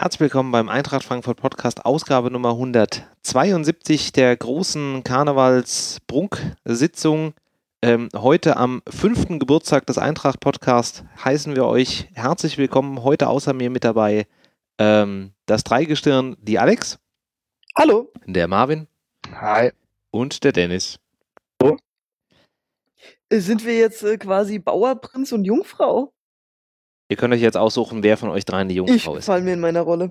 Herzlich willkommen beim Eintracht Frankfurt Podcast, Ausgabe Nummer 172 der großen Karnevals-Prunksitzung. Heute am 5. Geburtstag des Eintracht Podcasts heißen wir euch herzlich willkommen. Heute außer mir mit dabei das Dreigestirn, die Alex. Hallo. Der Marvin. Hi. Und der Dennis. Sind wir jetzt quasi Bauer, Prinz und Jungfrau? Ihr könnt euch jetzt aussuchen, wer von euch dreien die Jungfrau ist. Ich falle mir in meiner Rolle.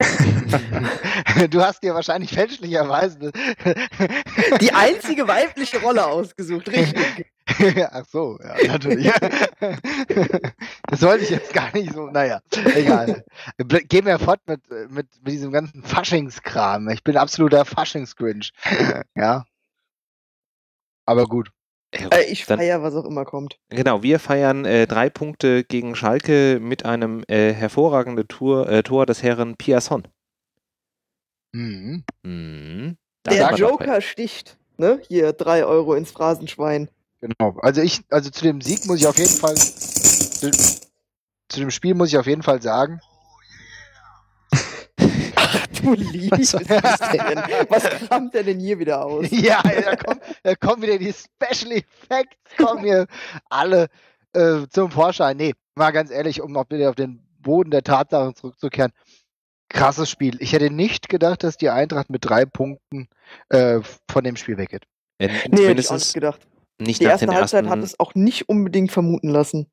Du hast dir wahrscheinlich fälschlicherweise die einzige weibliche Rolle ausgesucht, richtig. Ach so, ja, natürlich. Das wollte ich jetzt gar nicht so, naja, egal. Gehen wir fort mit diesem ganzen Faschingskram. Ich bin absoluter Faschings-Grinch. Ja. Aber gut. Ich feiere, was auch immer kommt. Genau, wir feiern 3 Punkte gegen Schalke mit einem hervorragenden Tor des Herren Piasson. Mhm. Der Joker sticht, ne? Hier 3 Euro ins Phrasenschwein. Genau. Also zu dem Sieg muss ich auf jeden Fall, zu dem Spiel muss ich auf jeden Fall sagen. Du liebes denn. Was kramt der denn hier wieder aus? Ja, da kommen wieder die Special Effects, kommen hier alle zum Vorschein. Nee, mal ganz ehrlich, um auch wieder auf den Boden der Tatsachen zurückzukehren. Krasses Spiel. Ich hätte nicht gedacht, dass die Eintracht mit 3 Punkten von dem Spiel weggeht. Nee, hätte ich auch nicht gedacht. Nicht die erste Halbzeit hat es auch nicht unbedingt vermuten lassen.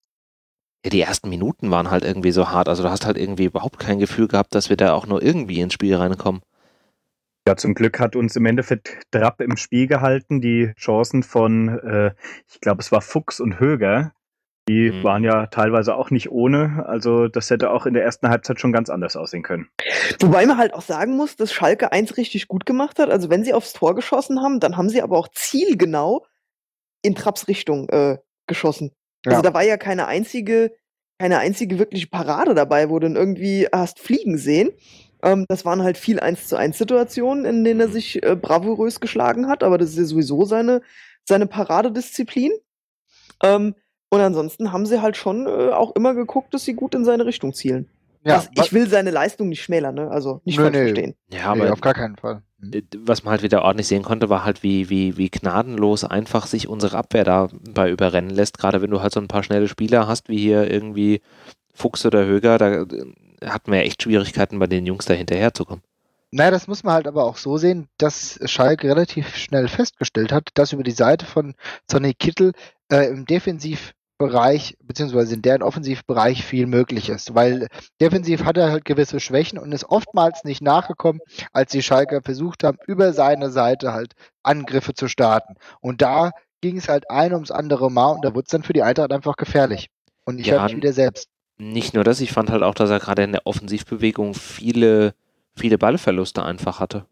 Ja, die ersten Minuten waren halt irgendwie so hart. Also du hast halt irgendwie überhaupt kein Gefühl gehabt, dass wir da auch nur irgendwie ins Spiel reinkommen. Ja, zum Glück hat uns im Endeffekt Trapp im Spiel gehalten. Die Chancen von, ich glaube, es war Fuchs und Höger, die waren ja teilweise auch nicht ohne. Also das hätte auch in der ersten Halbzeit schon ganz anders aussehen können. Wobei man halt auch sagen muss, dass Schalke 1 richtig gut gemacht hat. Also wenn sie aufs Tor geschossen haben, dann haben sie aber auch zielgenau in Trapps Richtung geschossen. Ja. Also da war ja keine einzige wirkliche Parade dabei, wo du dann irgendwie hast fliegen sehen. Das waren halt viel 1:1 Situationen, in denen er sich bravourös geschlagen hat, aber das ist ja sowieso seine Paradedisziplin. Und ansonsten haben sie halt schon auch immer geguckt, dass sie gut in seine Richtung zielen. Ja, ich will seine Leistung nicht schmälern, ne? Also nicht falsch verstehen. Ja, aber auf gar keinen Fall. Was man halt wieder ordentlich sehen konnte, war halt, wie gnadenlos einfach sich unsere Abwehr dabei überrennen lässt. Gerade wenn du halt so ein paar schnelle Spieler hast, wie hier irgendwie Fuchs oder Höger, da hatten wir ja echt Schwierigkeiten, bei den Jungs da hinterherzukommen. Naja, das muss man halt aber auch so sehen, dass Schalke relativ schnell festgestellt hat, dass über die Seite von Sonny Kittel im Defensivbereich beziehungsweise in deren Offensivbereich viel möglich ist, weil defensiv hat er halt gewisse Schwächen und ist oftmals nicht nachgekommen, als die Schalker versucht haben, über seine Seite halt Angriffe zu starten. Und da ging es halt ein ums andere Mal und da wurde es dann für die Eintracht einfach gefährlich. Und ich höre mich wieder selbst. Nicht nur das, ich fand halt auch, dass er gerade in der Offensivbewegung viele Ballverluste einfach hatte.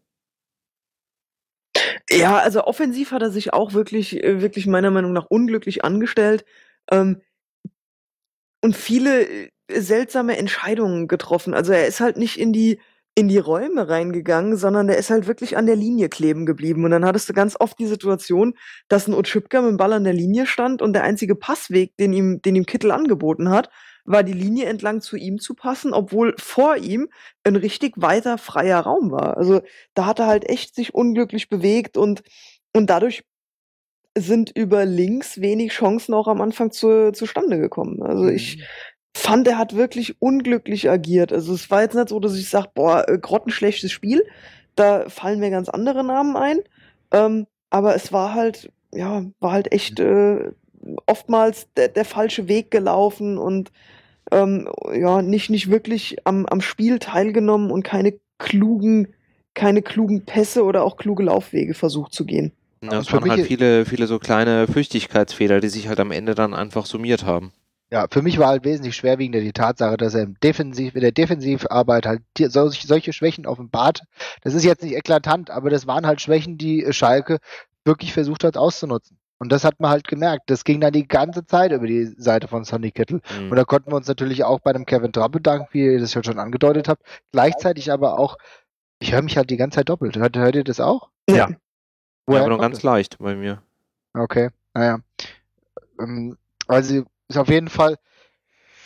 Ja, also offensiv hat er sich auch wirklich meiner Meinung nach unglücklich angestellt und viele seltsame Entscheidungen getroffen. Also er ist halt nicht in die Räume reingegangen, sondern der ist halt wirklich an der Linie kleben geblieben. Und dann hattest du ganz oft die Situation, dass ein Otschipka mit dem Ball an der Linie stand und der einzige Passweg, den ihm Kittel angeboten hat, war die Linie entlang zu ihm zu passen, obwohl vor ihm ein richtig weiter freier Raum war. Also da hat er halt echt sich unglücklich bewegt und dadurch sind über links wenig Chancen auch am Anfang zustande gekommen. Also ich fand, er hat wirklich unglücklich agiert. Also es war jetzt nicht so, dass ich sage, boah, grottenschlechtes Spiel. Da fallen mir ganz andere Namen ein. Aber es war halt echt oftmals der falsche Weg gelaufen und nicht wirklich am Spiel teilgenommen und keine klugen Pässe oder auch kluge Laufwege versucht zu gehen. Ja, es waren halt viele so kleine Flüchtigkeitsfehler, die sich halt am Ende dann einfach summiert haben. Ja, für mich war halt wesentlich schwerwiegender die Tatsache, dass er in der Defensivarbeit halt solche Schwächen offenbart. Das ist jetzt nicht eklatant, aber das waren halt Schwächen, die Schalke wirklich versucht hat auszunutzen. Und das hat man halt gemerkt. Das ging dann die ganze Zeit über die Seite von Sonny Kittel. Und da konnten wir uns natürlich auch bei dem Kevin Trapp bedanken, wie ihr das ja schon angedeutet habt. Gleichzeitig aber auch, ich höre mich halt die ganze Zeit doppelt. Hört ihr das auch? Ja. Aber nur ganz leicht bei mir. Okay, naja. Also ist auf jeden Fall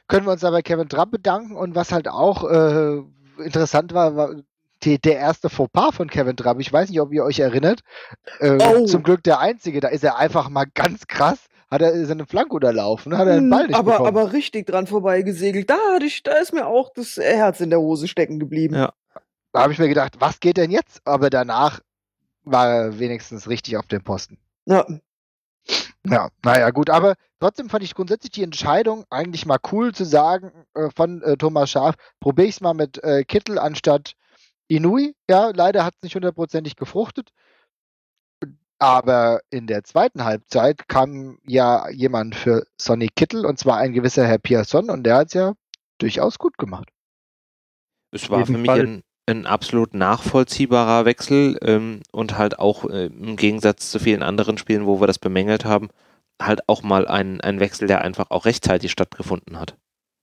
können wir uns da bei Kevin Trapp bedanken. Und was halt auch interessant war der erste Fauxpas von Kevin Trapp. Ich weiß nicht, ob ihr euch erinnert. Zum Glück der Einzige. Da ist er einfach mal ganz krass, hat er seine Flanke unterlaufen, hat er den Ball nicht bekommen. Aber richtig dran vorbeigesegelt. Da ist mir auch das Herz in der Hose stecken geblieben. Ja. Da habe ich mir gedacht, was geht denn jetzt? Aber danach war er wenigstens richtig auf dem Posten. Ja, naja, gut, aber trotzdem fand ich grundsätzlich die Entscheidung eigentlich mal cool zu sagen von Thomas Schaaf, probiere ich es mal mit Kittel anstatt Inui. Ja, leider hat es nicht hundertprozentig gefruchtet. Aber in der zweiten Halbzeit kam ja jemand für Sonny Kittel, und zwar ein gewisser Herr Pierson, und der hat es ja durchaus gut gemacht. Es war für mich ein absolut nachvollziehbarer Wechsel und halt auch im Gegensatz zu vielen anderen Spielen, wo wir das bemängelt haben, halt auch mal ein Wechsel, der einfach auch rechtzeitig stattgefunden hat.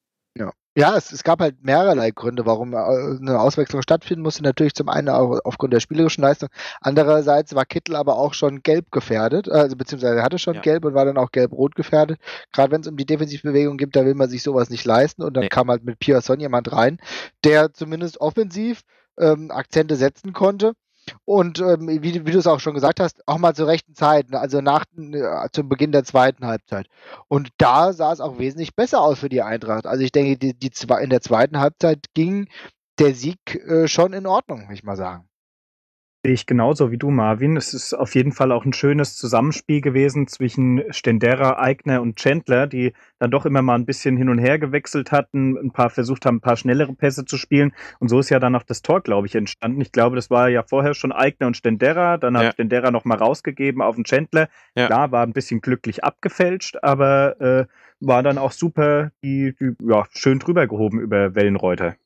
Ja, es gab halt mehrerlei Gründe, warum eine Auswechslung stattfinden musste. Natürlich zum einen auch aufgrund der spielerischen Leistung. Andererseits war Kittel aber auch schon gelb gefährdet, also beziehungsweise er hatte schon gelb und war dann auch gelb-rot gefährdet. Gerade wenn es um die Defensivbewegung geht, da will man sich sowas nicht leisten. Und dann kam halt mit Pierson jemand rein, der zumindest offensiv Akzente setzen konnte. Und wie du es auch schon gesagt hast, auch mal zur rechten Zeit, also zum Beginn der zweiten Halbzeit. Und da sah es auch wesentlich besser aus für die Eintracht. Also ich denke, in der zweiten Halbzeit ging der Sieg schon in Ordnung, würde ich mal sagen. Sehe ich genauso wie du, Marvin. Es ist auf jeden Fall auch ein schönes Zusammenspiel gewesen zwischen Stendera, Aigner und Chandler, die dann doch immer mal ein bisschen hin und her gewechselt hatten, versucht haben, ein paar schnellere Pässe zu spielen. Und so ist ja dann auch das Tor, glaube ich, entstanden. Ich glaube, das war ja vorher schon Aigner und Stendera. Dann hat Stendera noch mal rausgegeben auf den Chandler. Ja. Klar, war ein bisschen glücklich abgefälscht, aber war dann auch super schön drüber gehoben über Wellenreuter.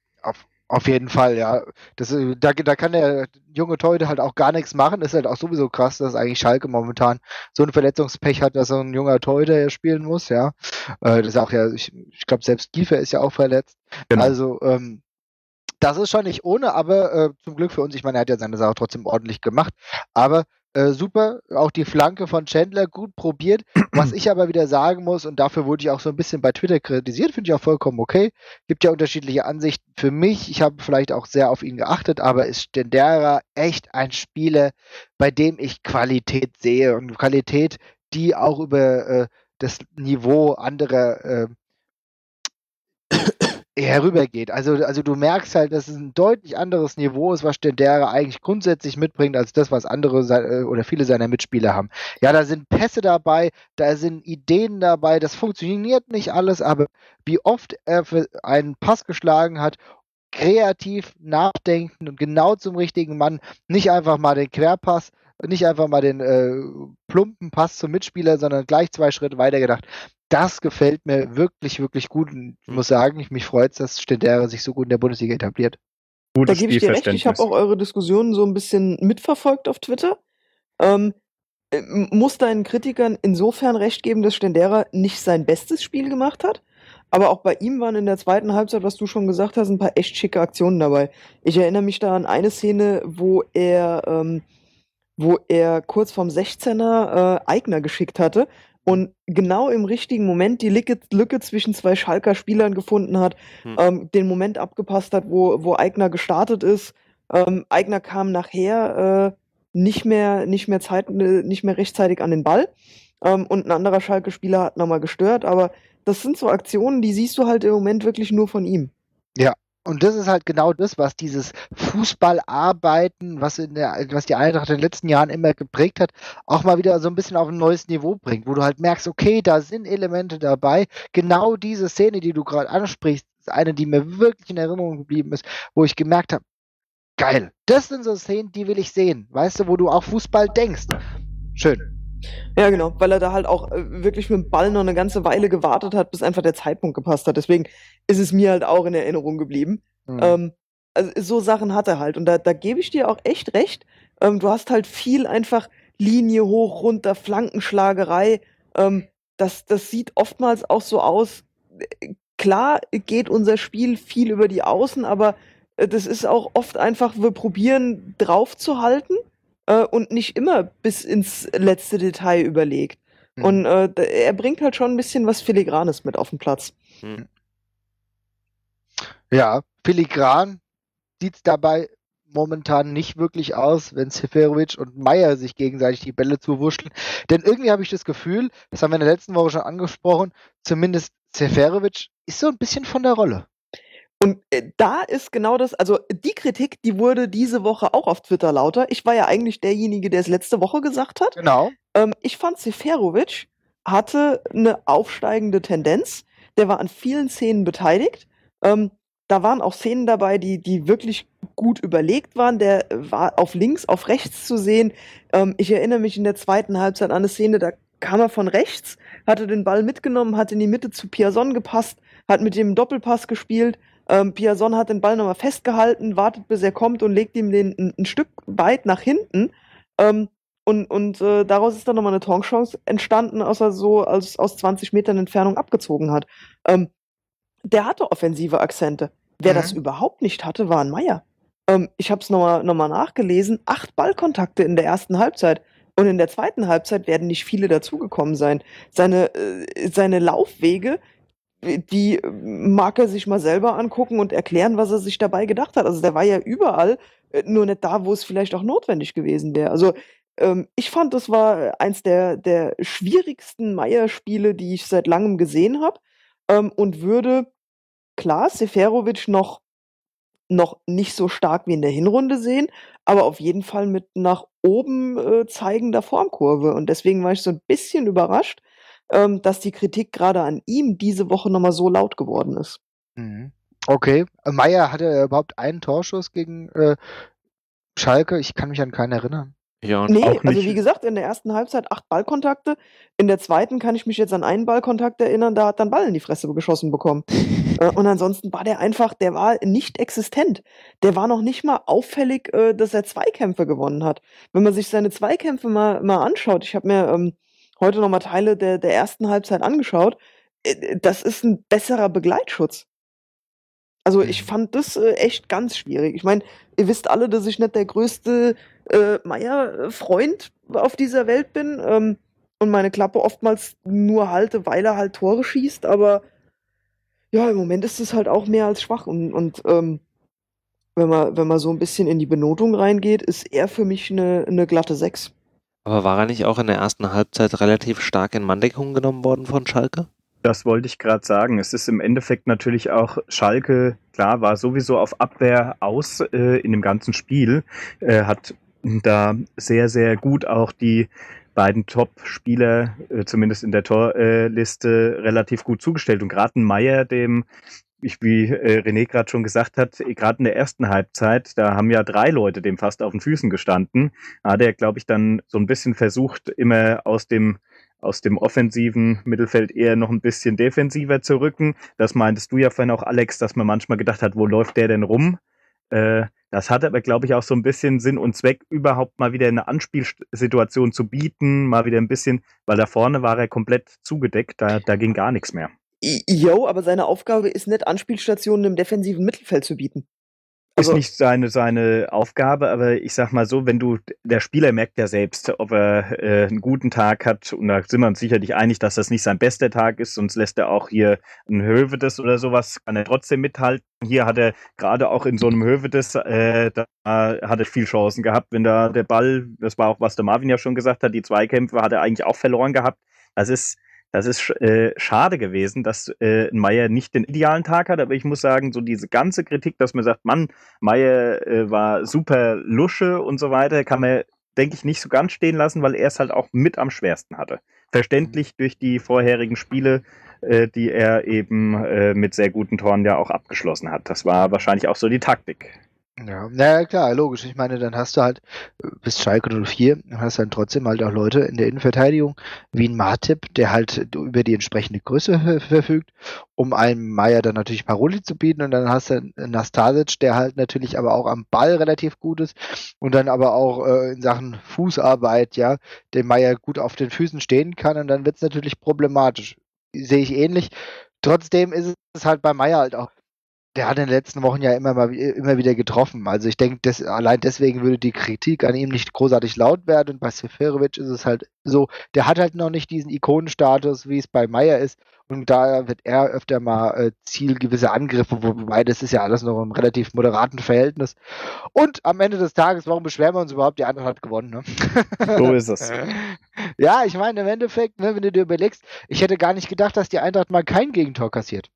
Auf jeden Fall, ja. Da kann der junge Torhüter halt auch gar nichts machen. Das ist halt auch sowieso krass, dass eigentlich Schalke momentan so ein Verletzungspech hat, dass so ein junger Torhüter spielen muss, ja. Das ist auch ich glaube, selbst Kiefer ist ja auch verletzt. Genau. Also, das ist schon nicht ohne, aber zum Glück für uns, ich meine, er hat ja seine Sache trotzdem ordentlich gemacht. Aber super, auch die Flanke von Chandler gut probiert. Was ich aber wieder sagen muss, und dafür wurde ich auch so ein bisschen bei Twitter kritisiert, finde ich auch vollkommen okay. Gibt ja unterschiedliche Ansichten. Für mich, ich habe vielleicht auch sehr auf ihn geachtet, aber ist Stendera echt ein Spieler, bei dem ich Qualität sehe. Und Qualität, die auch über das Niveau anderer herübergeht. Also du merkst halt, dass es ein deutlich anderes Niveau ist, was Stendera eigentlich grundsätzlich mitbringt, als das, was andere oder viele seiner Mitspieler haben. Ja, da sind Pässe dabei, da sind Ideen dabei, das funktioniert nicht alles, aber wie oft er für einen Pass geschlagen hat, kreativ, nachdenken und genau zum richtigen Mann, nicht einfach mal den Querpass, nicht einfach mal den plumpen Pass zum Mitspieler, sondern gleich 2 Schritte weiter gedacht. Das gefällt mir wirklich, wirklich gut. Und ich muss sagen, mich freut es, dass Stendera sich so gut in der Bundesliga etabliert. Da gebe ich dir recht, ich habe auch eure Diskussionen so ein bisschen mitverfolgt auf Twitter. Muss deinen Kritikern insofern recht geben, dass Stendera nicht sein bestes Spiel gemacht hat. Aber auch bei ihm waren in der zweiten Halbzeit, was du schon gesagt hast, ein paar echt schicke Aktionen dabei. Ich erinnere mich da an eine Szene, wo er kurz vorm 16er Aigner geschickt hatte und genau im richtigen Moment die Lücke zwischen 2 Schalker Spielern gefunden hat, den Moment abgepasst hat, wo Aigner gestartet ist. Aigner kam nachher nicht mehr rechtzeitig an den Ball und ein anderer Schalke-Spieler hat nochmal gestört, aber das sind so Aktionen, die siehst du halt im Moment wirklich nur von ihm. Ja. Und das ist halt genau das, was dieses Fußballarbeiten, was die Eintracht in den letzten Jahren immer geprägt hat, auch mal wieder so ein bisschen auf ein neues Niveau bringt, wo du halt merkst, okay, da sind Elemente dabei. Genau diese Szene, die du gerade ansprichst, ist eine, die mir wirklich in Erinnerung geblieben ist, wo ich gemerkt habe, geil, das sind so Szenen, die will ich sehen. Weißt du, wo du auch Fußball denkst. Schön. Ja, genau, weil er da halt auch wirklich mit dem Ball noch eine ganze Weile gewartet hat, bis einfach der Zeitpunkt gepasst hat. Deswegen ist es mir halt auch in Erinnerung geblieben. Also so Sachen hat er halt. Und da gebe ich dir auch echt recht. Du hast halt viel einfach Linie hoch, runter, Flankenschlagerei. Das sieht oftmals auch so aus. Klar geht unser Spiel viel über die Außen, aber das ist auch oft einfach, wir probieren drauf zu halten. Und nicht immer bis ins letzte Detail überlegt. Und er bringt halt schon ein bisschen was Filigranes mit auf den Platz. Ja, filigran sieht's dabei momentan nicht wirklich aus, wenn Seferovic und Meier sich gegenseitig die Bälle zuwurschteln. Denn irgendwie habe ich das Gefühl, das haben wir in der letzten Woche schon angesprochen, zumindest Seferovic ist so ein bisschen von der Rolle. Und da ist genau das, also die Kritik, die wurde diese Woche auch auf Twitter lauter. Ich war ja eigentlich derjenige, der es letzte Woche gesagt hat. Genau. Ich fand, Seferovic hatte eine aufsteigende Tendenz. Der war an vielen Szenen beteiligt. Da waren auch Szenen dabei, die wirklich gut überlegt waren. Der war auf links, auf rechts zu sehen. Ich erinnere mich in der zweiten Halbzeit an eine Szene, da kam er von rechts, hatte den Ball mitgenommen, hat in die Mitte zu Piazon gepasst, hat mit dem Doppelpass gespielt. Piazon hat den Ball nochmal festgehalten, wartet, bis er kommt und legt ihm den ein Stück weit nach hinten. Und daraus ist dann nochmal eine Torchance entstanden, aus er so aus 20 Metern Entfernung abgezogen hat. Der hatte offensive Akzente. Wer das überhaupt nicht hatte, war ein Meier. Ich habe es nochmal nachgelesen. 8 Ballkontakte in der ersten Halbzeit. Und in der zweiten Halbzeit werden nicht viele dazugekommen sein. Seine Laufwege, die mag er sich mal selber angucken und erklären, was er sich dabei gedacht hat. Also der war ja überall, nur nicht da, wo es vielleicht auch notwendig gewesen wäre. Also ich fand, das war eins der schwierigsten Meier-Spiele, die ich seit langem gesehen habe. Und würde, klar, Seferovic noch nicht so stark wie in der Hinrunde sehen, aber auf jeden Fall mit nach oben zeigender Formkurve. Und deswegen war ich so ein bisschen überrascht, dass die Kritik gerade an ihm diese Woche nochmal so laut geworden ist. Okay. Meier hatte überhaupt einen Torschuss gegen Schalke? Ich kann mich an keinen erinnern. Ja, und Nee, auch also nicht. wie gesagt, in der ersten Halbzeit 8 Ballkontakte. In der zweiten kann ich mich jetzt an einen Ballkontakt erinnern, da hat dann Ball in die Fresse geschossen bekommen. Und ansonsten war der war nicht existent. Der war noch nicht mal auffällig, dass er Zweikämpfe gewonnen hat. Wenn man sich seine Zweikämpfe mal anschaut, ich habe mir heute noch mal Teile der ersten Halbzeit angeschaut, das ist ein besserer Begleitschutz. Also ich fand das echt ganz schwierig. Ich meine, ihr wisst alle, dass ich nicht der größte Meier-Freund auf dieser Welt bin und meine Klappe oftmals nur halte, weil er halt Tore schießt, aber ja, im Moment ist es halt auch mehr als schwach und wenn man so ein bisschen in die Benotung reingeht, ist er für mich eine glatte 6. aber war er nicht auch in der ersten Halbzeit relativ stark in Manndeckung genommen worden von Schalke? Das wollte ich gerade sagen. Es ist im Endeffekt natürlich auch Schalke, klar, war sowieso auf Abwehr aus in dem ganzen Spiel, hat da sehr, sehr gut auch die beiden Top-Spieler, zumindest in der Torliste, relativ gut zugestellt. Und gerade ein Meier, wie René gerade schon gesagt hat, gerade in der ersten Halbzeit, da haben ja 3 Leute dem fast auf den Füßen gestanden. Da hat er, glaube ich, dann so ein bisschen versucht, immer aus dem offensiven Mittelfeld eher noch ein bisschen defensiver zu rücken. Das meintest du ja vorhin auch, Alex, dass man manchmal gedacht hat, wo läuft der denn rum? Das hat aber, glaube ich, auch so ein bisschen Sinn und Zweck, überhaupt mal wieder eine Anspielsituation zu bieten, mal wieder ein bisschen, weil da vorne war er komplett zugedeckt, da ging gar nichts mehr. Jo, aber seine Aufgabe ist nicht, Anspielstationen im defensiven Mittelfeld zu bieten. Also, Ist nicht seine Aufgabe, aber ich sag mal so, der Spieler merkt ja selbst, ob er einen guten Tag hat, und da sind wir uns sicherlich einig, dass das nicht sein bester Tag ist, sonst lässt er auch hier einen Hövedes oder sowas, kann er trotzdem mithalten. Hier hat er gerade auch in so einem Hövedes, da hat er viel Chancen gehabt, wenn da der Ball, das war auch, was der Marvin ja schon gesagt hat, die Zweikämpfe hat er eigentlich auch verloren gehabt. Das ist schade gewesen, dass ein Meier nicht den idealen Tag hat, aber ich muss sagen, so diese ganze Kritik, dass man sagt, Mann, Meier war super Lusche und so weiter, kann man, denke ich, nicht so ganz stehen lassen, weil er es halt auch mit am schwersten hatte. Verständlich durch die vorherigen Spiele, die er eben mit sehr guten Toren ja auch abgeschlossen hat. Das war wahrscheinlich auch so die Taktik. Ja, naja, klar, logisch. Ich meine, dann hast du halt bis Schalke 04, dann hast du dann trotzdem halt auch Leute in der Innenverteidigung, wie ein Matip, der halt über die entsprechende Größe verfügt, um einem Meier dann natürlich Paroli zu bieten, und dann hast du einen Nastasic, der halt natürlich aber auch am Ball relativ gut ist und dann aber auch in Sachen Fußarbeit, ja, dem Meier gut auf den Füßen stehen kann, und dann wird es natürlich problematisch. Sehe ich ähnlich. Trotzdem ist es halt bei Meier halt auch, der hat in den letzten Wochen ja immer wieder getroffen. Also ich denke, allein deswegen würde die Kritik an ihm nicht großartig laut werden. Und bei Seferovic ist es halt so, der hat halt noch nicht diesen Ikonenstatus, wie es bei Meier ist. Und da wird er öfter mal Ziel gewisser Angriffe, wobei das ist ja alles noch im relativ moderaten Verhältnis. Und am Ende des Tages, warum beschweren wir uns überhaupt? Die Eintracht hat gewonnen, ne? So ist es. Ja, ich meine, im Endeffekt, ne, wenn du dir überlegst, ich hätte gar nicht gedacht, dass die Eintracht mal kein Gegentor kassiert.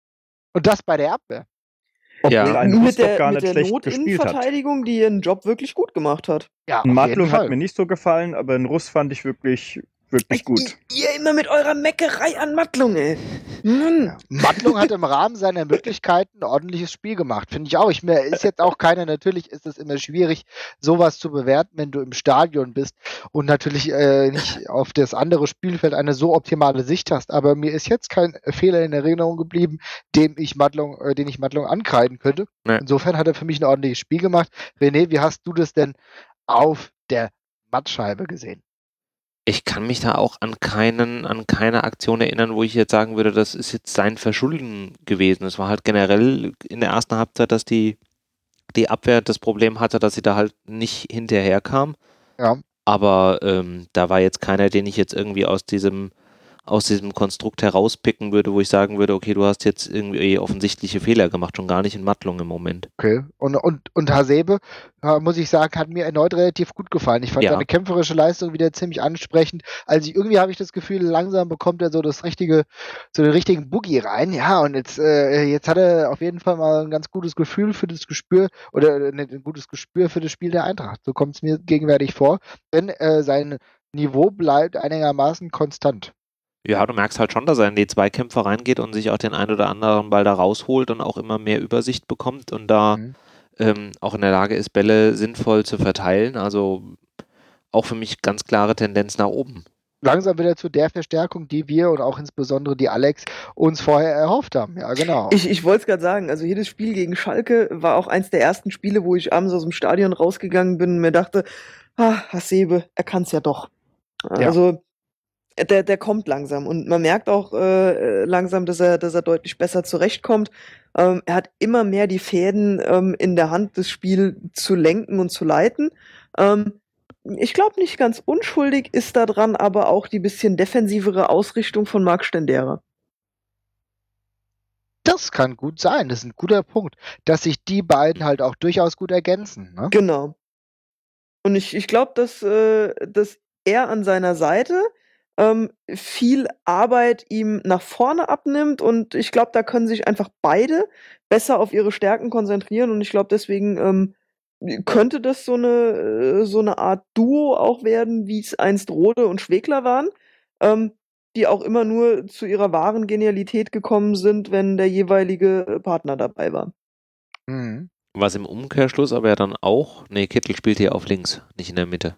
Und das bei der Abwehr. Obwohl Ja. ein Mit Russ doch der, gar mit nicht der schlecht gespielt hat. Notinnenverteidigung, die ihren Job wirklich gut gemacht hat. Ja, Ein auf jeden Matlung hat Fall. mir nicht so gefallen, aber ein Russ fand ich wirklich gut. Ihr immer mit eurer Meckerei an Mattlung, ey. Mann. Ja. Mattlung hat im Rahmen seiner Möglichkeiten ein ordentliches Spiel gemacht, finde ich auch. Ist jetzt auch keiner, natürlich ist es immer schwierig, sowas zu bewerten, wenn du im Stadion bist und natürlich nicht auf das andere Spielfeld eine so optimale Sicht hast. Aber mir ist jetzt kein Fehler in Erinnerung geblieben, den ich Mattlung ankreiden könnte. Nee. Insofern hat er für mich ein ordentliches Spiel gemacht. René, wie hast du das denn auf der Mattscheibe gesehen? Ich kann mich da auch an keine Aktion erinnern, wo ich jetzt sagen würde, das ist jetzt sein Verschulden gewesen. Es war halt generell in der ersten Halbzeit, dass die Abwehr das Problem hatte, dass sie da halt nicht hinterherkam. Ja. Aber da war jetzt keiner, den ich jetzt irgendwie aus diesem Konstrukt herauspicken würde, wo ich sagen würde, okay, du hast jetzt irgendwie offensichtliche Fehler gemacht, schon gar nicht in Mattlung im Moment. Okay. Und Hasebe, muss ich sagen, hat mir erneut relativ gut gefallen. Ich fand Ja. seine kämpferische Leistung wieder ziemlich ansprechend. Also irgendwie habe ich das Gefühl, langsam bekommt er so den richtigen Boogie rein. Ja, und jetzt hat er auf jeden Fall mal ein ganz gutes Gefühl für das Gespür ein gutes Gespür für das Spiel der Eintracht. So kommt es mir gegenwärtig vor. Denn sein Niveau bleibt einigermaßen konstant. Ja, du merkst halt schon, dass er in die Zweikämpfe reingeht und sich auch den einen oder anderen Ball da rausholt und auch immer mehr Übersicht bekommt und da auch in der Lage ist, Bälle sinnvoll zu verteilen. Also auch für mich ganz klare Tendenz nach oben. Langsam wieder zu der Verstärkung, die wir und auch insbesondere die Alex uns vorher erhofft haben. Ja, genau. Ich wollte es gerade sagen, also jedes Spiel gegen Schalke war auch eins der ersten Spiele, wo ich abends aus dem Stadion rausgegangen bin und mir dachte, Hasebe, er kann es ja doch. Ja. Also der kommt langsam und man merkt auch langsam, dass er deutlich besser zurechtkommt. Er hat immer mehr die Fäden in der Hand, das Spiel zu lenken und zu leiten. Ich glaube, nicht ganz unschuldig ist daran aber auch die bisschen defensivere Ausrichtung von Marc Stendera. Das kann gut sein, das ist ein guter Punkt, dass sich die beiden halt auch durchaus gut ergänzen. Ne? Genau. Und ich glaube, dass er an seiner Seite viel Arbeit ihm nach vorne abnimmt und ich glaube, da können sich einfach beide besser auf ihre Stärken konzentrieren und ich glaube, deswegen könnte das so eine Art Duo auch werden, wie es einst Rode und Schwegler waren, die auch immer nur zu ihrer wahren Genialität gekommen sind, wenn der jeweilige Partner dabei war. Mhm. Was im Umkehrschluss aber ja dann auch, Kittel spielt hier auf links, nicht in der Mitte.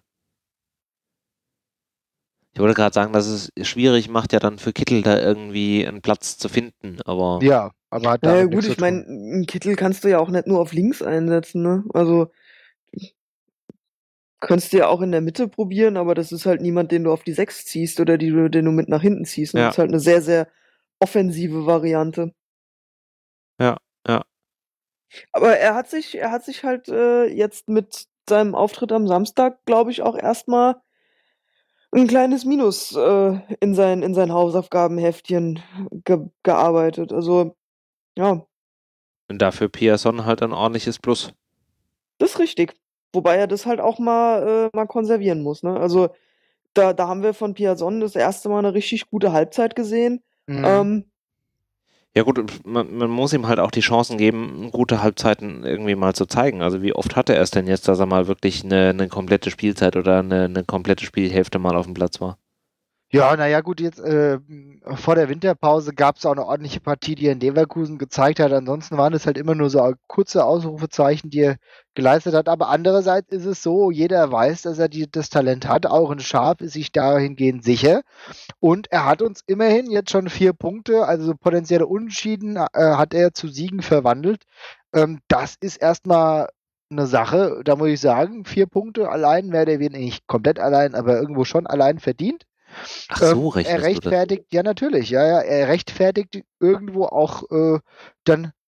Ich wollte gerade sagen, dass es schwierig macht, ja dann für Kittel da irgendwie einen Platz zu finden, aber Ja, aber hat Naja, damit gut, nichts ich zu tun. meine, einen Kittel kannst du ja auch nicht nur auf links einsetzen, ne? Also könntest du ja auch in der Mitte probieren, aber das ist halt niemand, den du auf die 6 ziehst oder den du mit nach hinten ziehst. Ne? Ja. Das ist halt eine sehr, sehr offensive Variante. ja. Aber er hat sich halt jetzt mit seinem Auftritt am Samstag, glaube ich, auch erstmal ein kleines Minus in sein Hausaufgabenheftchen gearbeitet. Also, ja, Und dafür Pierson halt ein ordentliches Plus. das ist richtig. Wobei er das halt auch mal konservieren muss. Ne? Also, da haben wir von Piazon das erste Mal eine richtig gute Halbzeit gesehen. Mhm. Ja gut, man muss ihm halt auch die Chancen geben, gute Halbzeiten irgendwie mal zu zeigen. Also wie oft hatte er es denn jetzt, dass er mal wirklich eine komplette Spielzeit oder eine komplette Spielhälfte mal auf dem Platz war? Ja, naja, gut, jetzt vor der Winterpause gab es auch eine ordentliche Partie, die er in Leverkusen gezeigt hat. Ansonsten waren es halt immer nur so kurze Ausrufezeichen, die er geleistet hat. Aber andererseits ist es so, jeder weiß, dass er das Talent hat. Auch ein Schaf ist sich dahingehend sicher. Und er hat uns immerhin jetzt schon 4 Punkte, also potenzielle Unentschieden, hat er zu Siegen verwandelt. Das ist erstmal eine Sache, da muss ich sagen, 4 Punkte allein, mehr oder weniger nicht komplett allein, aber irgendwo schon allein verdient. Ach so, Er rechnest du das? rechtfertigt, ja natürlich, ja, er rechtfertigt irgendwo auch dann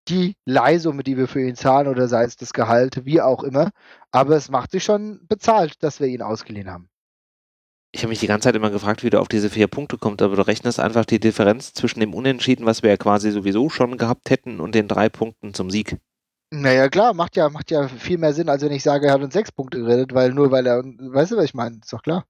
die Leihsumme, die wir für ihn zahlen, oder sei es das Gehalt, wie auch immer. Aber es macht sich schon bezahlt, dass wir ihn ausgeliehen haben. Ich habe mich die ganze Zeit immer gefragt, wie du auf diese 4 Punkte kommst, aber du rechnest einfach die Differenz zwischen dem Unentschieden, was wir ja quasi sowieso schon gehabt hätten, und den 3 Punkten zum Sieg. Naja, klar, macht ja viel mehr Sinn, als wenn ich sage, er hat uns 6 Punkte gerettet, weil er, weißt du, was ich meine? Ist doch klar.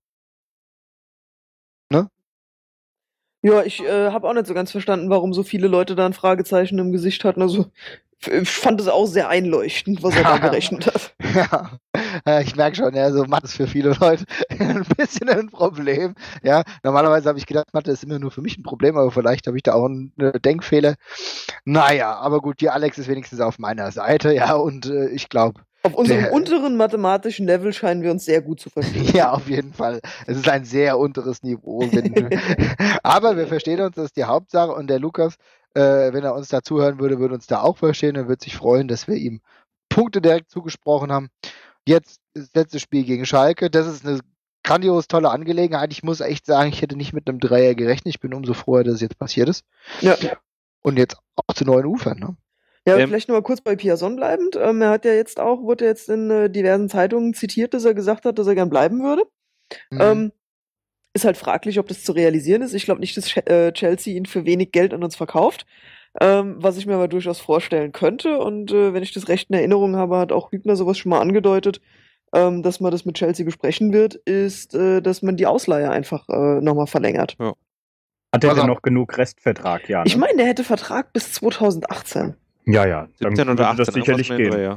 Ne? Ja, ich habe auch nicht so ganz verstanden, warum so viele Leute da ein Fragezeichen im Gesicht hatten. Also, ich fand es auch sehr einleuchtend, was er da gerechnet hat. Ja, ich merke schon, ja, so Mathe ist für viele Leute ein bisschen ein Problem. Ja, normalerweise habe ich gedacht, Mathe ist immer nur für mich ein Problem, aber vielleicht habe ich da auch einen Denkfehler. Naja, aber gut, die Alex ist wenigstens auf meiner Seite, ja, und ich glaube, Auf unserem unteren mathematischen Level scheinen wir uns sehr gut zu verstehen. ja, auf jeden Fall. Es ist ein sehr unteres Niveau. Aber wir verstehen uns, das ist die Hauptsache. Und der Lukas, wenn er uns da zuhören würde, würde uns da auch verstehen und würde sich freuen, dass wir ihm Punkte direkt zugesprochen haben. Jetzt das letzte Spiel gegen Schalke. Das ist eine grandios tolle Angelegenheit. Ich muss echt sagen, ich hätte nicht mit einem Dreier gerechnet. Ich bin umso froher, dass es jetzt passiert ist. Ja. Und jetzt auch zu neuen Ufern, ne? Ja, vielleicht nur mal kurz bei Piasson bleibend. Er hat ja jetzt auch, wurde jetzt in diversen Zeitungen zitiert, dass er gesagt hat, dass er gern bleiben würde. Ist halt fraglich, ob das zu realisieren ist. Ich glaube nicht, dass Chelsea ihn für wenig Geld an uns verkauft. Was ich mir aber durchaus vorstellen könnte. Und wenn ich das recht in Erinnerung habe, hat auch Hübner sowas schon mal angedeutet, dass man das mit Chelsea besprechen wird, ist, dass man die Ausleihe einfach nochmal verlängert. Ja. Hat er denn noch genug Restvertrag, ja? Ne? Ich meine, der hätte Vertrag bis 2018. Ja, dann 17 oder 18, würde das sicherlich gehen. Ja.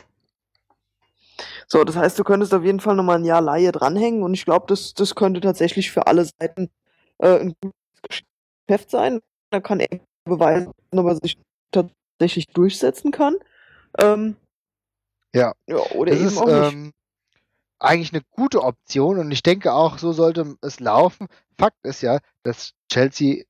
So, das heißt, du könntest auf jeden Fall nochmal ein Jahr Leihe dranhängen und ich glaube, das könnte tatsächlich für alle Seiten ein gutes Geschäft sein. Da kann er beweisen, ob er sich tatsächlich durchsetzen kann. Ja, oder das eben ist auch nicht. eigentlich eine gute Option und ich denke auch, so sollte es laufen. Fakt ist ja, dass Chelsea,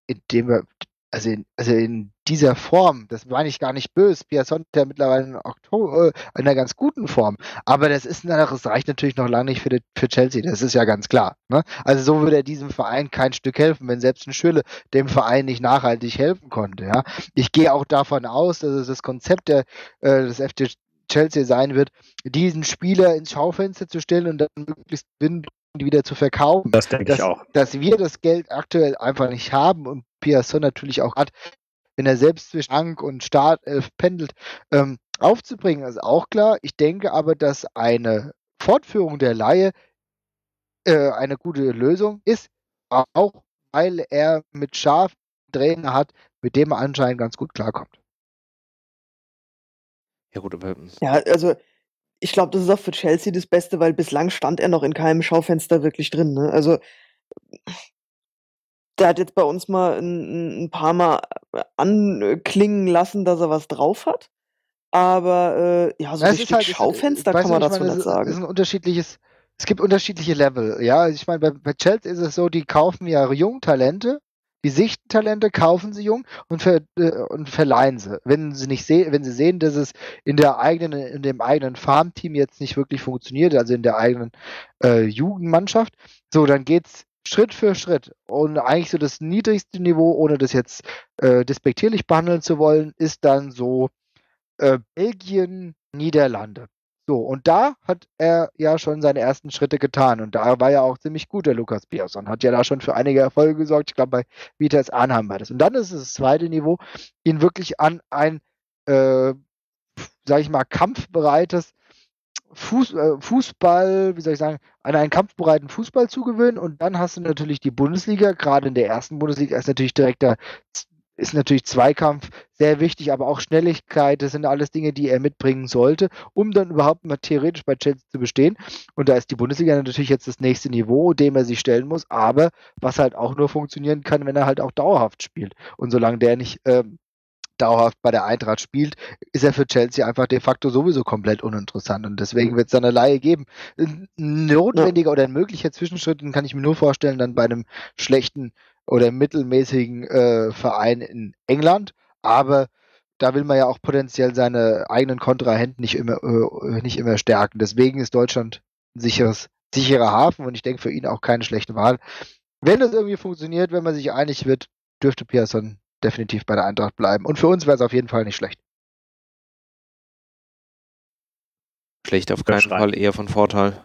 in dieser Form, das meine ich gar nicht böse, Piasson ist ja mittlerweile in einer ganz guten Form, aber das reicht natürlich noch lange nicht für Chelsea, das ist ja ganz klar. Ne? Also so würde er diesem Verein kein Stück helfen, wenn selbst ein Schülle dem Verein nicht nachhaltig helfen konnte. Ja? Ich gehe auch davon aus, dass es das Konzept des FC Chelsea sein wird, diesen Spieler ins Schaufenster zu stellen und dann möglichst wieder zu verkaufen. Das denke ich auch. Dass wir das Geld aktuell einfach nicht haben und Piasson natürlich auch hat, wenn er selbst zwischen Bank und Startelf pendelt, aufzubringen, ist auch klar. Ich denke aber, dass eine Fortführung der Leihe eine gute Lösung ist, auch weil er mit scharfen Trainer hat, mit dem er anscheinend ganz gut klarkommt. Ja gut, aber Ja, also ich glaube, das ist auch für Chelsea das Beste, weil bislang stand er noch in keinem Schaufenster wirklich drin. Ne? Also der hat jetzt bei uns mal ein paar Mal anklingen lassen, dass er was drauf hat. Aber ja, so richtig Schaufenster kann man dazu nicht sagen. Es gibt unterschiedliche Level. Ja, also ich meine, bei Chelsea ist es so, die kaufen ja Jungtalente, die sichten Talente, kaufen sie jung und verleihen sie. Wenn sie sehen, dass es in dem eigenen Farmteam jetzt nicht wirklich funktioniert, also in der eigenen Jugendmannschaft, so, dann geht's Schritt für Schritt. Und eigentlich so das niedrigste Niveau, ohne das jetzt despektierlich behandeln zu wollen, ist dann so Belgien, Niederlande. So, und da hat er ja schon seine ersten Schritte getan. Und da war ja auch ziemlich gut, der Lukas Piasson. Hat ja da schon für einige Erfolge gesorgt. Ich glaube, bei Vitesse Arnhem war das. Und dann ist es das zweite Niveau, ihn wirklich an ein, sag ich mal, kampfbereites Fußball, wie soll ich sagen, an einen kampfbereiten Fußball zu gewöhnen. Und dann hast du natürlich die Bundesliga. Gerade in der ersten Bundesliga ist natürlich Zweikampf sehr wichtig, aber auch Schnelligkeit, das sind alles Dinge, die er mitbringen sollte, um dann überhaupt mal theoretisch bei Chelsea zu bestehen. Und da ist die Bundesliga natürlich jetzt das nächste Niveau, dem er sich stellen muss, aber was halt auch nur funktionieren kann, wenn er halt auch dauerhaft spielt. Und solange der nicht dauerhaft bei der Eintracht spielt, ist er für Chelsea einfach de facto sowieso komplett uninteressant und deswegen wird es eine Leihe geben. Ein notwendiger oder ein möglicher Zwischenschritt, den kann ich mir nur vorstellen, dann bei einem schlechten oder mittelmäßigen Verein in England, aber da will man ja auch potenziell seine eigenen Kontrahenten nicht immer stärken. Deswegen ist Deutschland ein sicherer Hafen und ich denke für ihn auch keine schlechte Wahl. Wenn das irgendwie funktioniert, wenn man sich einig wird, dürfte Piasson definitiv bei der Eintracht bleiben. Und für uns wäre es auf jeden Fall nicht schlecht. Schlecht auf keinen Fall, eher von Vorteil.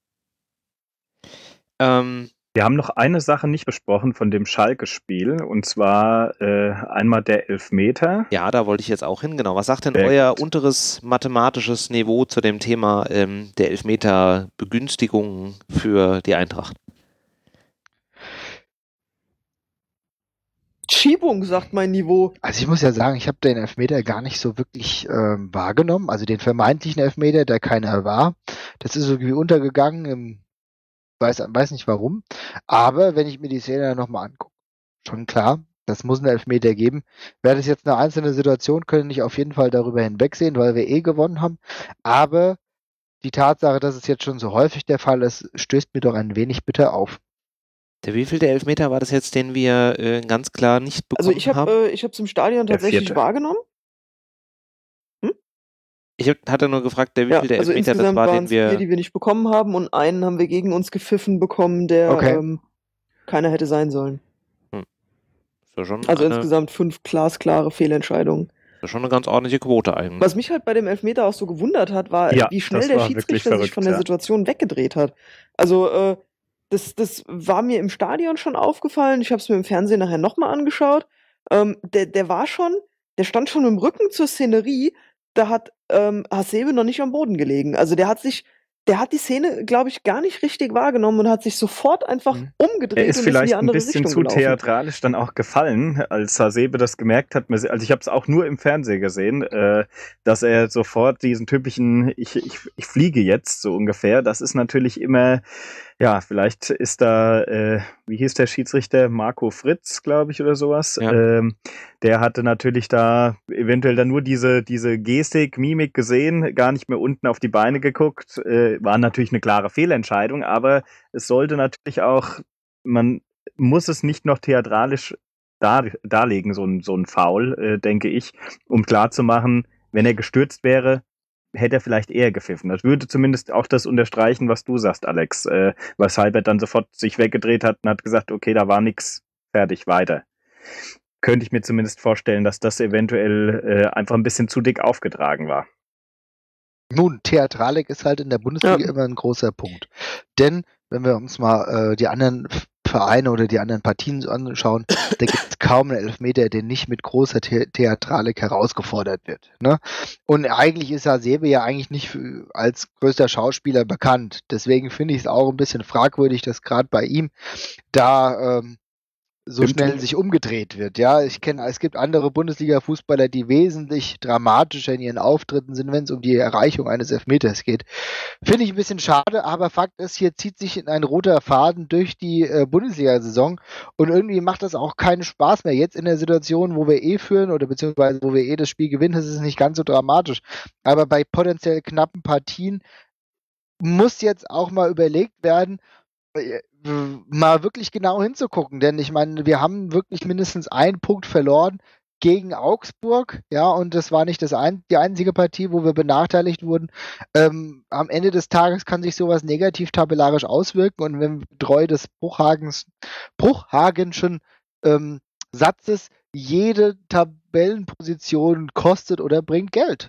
Wir haben noch eine Sache nicht besprochen von dem Schalke-Spiel, und zwar einmal der Elfmeter. Ja, da wollte ich jetzt auch hin, genau. Was sagt denn euer unteres mathematisches Niveau zu dem Thema der Elfmeter-Begünstigung für die Eintracht? Schiebung, sagt mein Niveau. Also ich muss ja sagen, ich habe den Elfmeter gar nicht so wirklich wahrgenommen. Also den vermeintlichen Elfmeter, der keiner war. Das ist irgendwie untergegangen. Weiß nicht warum. Aber wenn ich mir die Szene nochmal angucke, schon klar, das muss einen Elfmeter geben. Wäre das jetzt eine einzelne Situation, können ich auf jeden Fall darüber hinwegsehen, weil wir gewonnen haben. Aber die Tatsache, dass es jetzt schon so häufig der Fall ist, stößt mir doch ein wenig bitter auf. Der wievielte Elfmeter war das jetzt, den wir ganz klar nicht bekommen haben? Also ich habe es im Stadion tatsächlich wahrgenommen. Ich hatte nur gefragt, der wievielte also Elfmeter das war, den wir... 4, die wir nicht bekommen haben, und einen haben wir gegen uns gepfiffen bekommen, der keiner hätte sein sollen. Also insgesamt 5 glasklare Fehlentscheidungen. Das ist schon eine ganz ordentliche Quote eigentlich. Was mich halt bei dem Elfmeter auch so gewundert hat, war, wie schnell der Schiedsrichter sich von der Situation weggedreht hat. Also das war mir im Stadion schon aufgefallen. Ich habe es mir im Fernsehen nachher nochmal angeschaut. Der stand schon im Rücken zur Szenerie. Da hat Hasebe noch nicht am Boden gelegen. Also der hat die Szene, glaube ich, gar nicht richtig wahrgenommen und hat sich sofort einfach umgedreht. Er ist vielleicht ein bisschen zu theatralisch dann auch gefallen, als Hasebe das gemerkt hat. Also ich habe es auch nur im Fernsehen gesehen, dass er sofort diesen typischen ich fliege jetzt so ungefähr. Das ist natürlich immer, ja, vielleicht ist da, wie hieß der Schiedsrichter? Marco Fritz, glaube ich, oder sowas. Ja. Der hatte natürlich da eventuell dann nur diese Gestik, Mimik gesehen, gar nicht mehr unten auf die Beine geguckt. War natürlich eine klare Fehlentscheidung, aber es sollte natürlich auch, man muss es nicht noch theatralisch darlegen, so ein Foul, denke ich, um klarzumachen, wenn er gestürzt wäre, hätte er vielleicht eher gepfiffen. Das würde zumindest auch das unterstreichen, was du sagst, Alex, weshalb er dann sofort sich weggedreht hat und hat gesagt, okay, da war nichts, fertig, weiter. Könnte ich mir zumindest vorstellen, dass das eventuell einfach ein bisschen zu dick aufgetragen war. Nun, Theatralik ist halt in der Bundesliga immer ein großer Punkt. Denn, wenn wir uns mal die anderen Vereine oder die anderen Partien anschauen, da gibt es kaum einen Elfmeter, der nicht mit großer Theatralik herausgefordert wird. Ne? Und eigentlich ist Hasebe ja eigentlich nicht als größter Schauspieler bekannt. Deswegen finde ich es auch ein bisschen fragwürdig, dass gerade bei ihm da so schnell sich umgedreht wird. Ja, es gibt andere Bundesliga-Fußballer, die wesentlich dramatischer in ihren Auftritten sind, wenn es um die Erreichung eines Elfmeters geht. Finde ich ein bisschen schade, aber Fakt ist, hier zieht sich ein roter Faden durch die Bundesliga-Saison und irgendwie macht das auch keinen Spaß mehr. Jetzt in der Situation, wo wir führen oder beziehungsweise wo wir das Spiel gewinnen, ist es nicht ganz so dramatisch. Aber bei potenziell knappen Partien muss jetzt auch mal überlegt werden, mal wirklich genau hinzugucken, denn ich meine, wir haben wirklich mindestens einen Punkt verloren gegen Augsburg, ja, und das war nicht die einzige Partie, wo wir benachteiligt wurden. Am Ende des Tages kann sich sowas negativ tabellarisch auswirken und wenn treu des Bruchhagenschen Satzes, jede Tabellenposition kostet oder bringt Geld.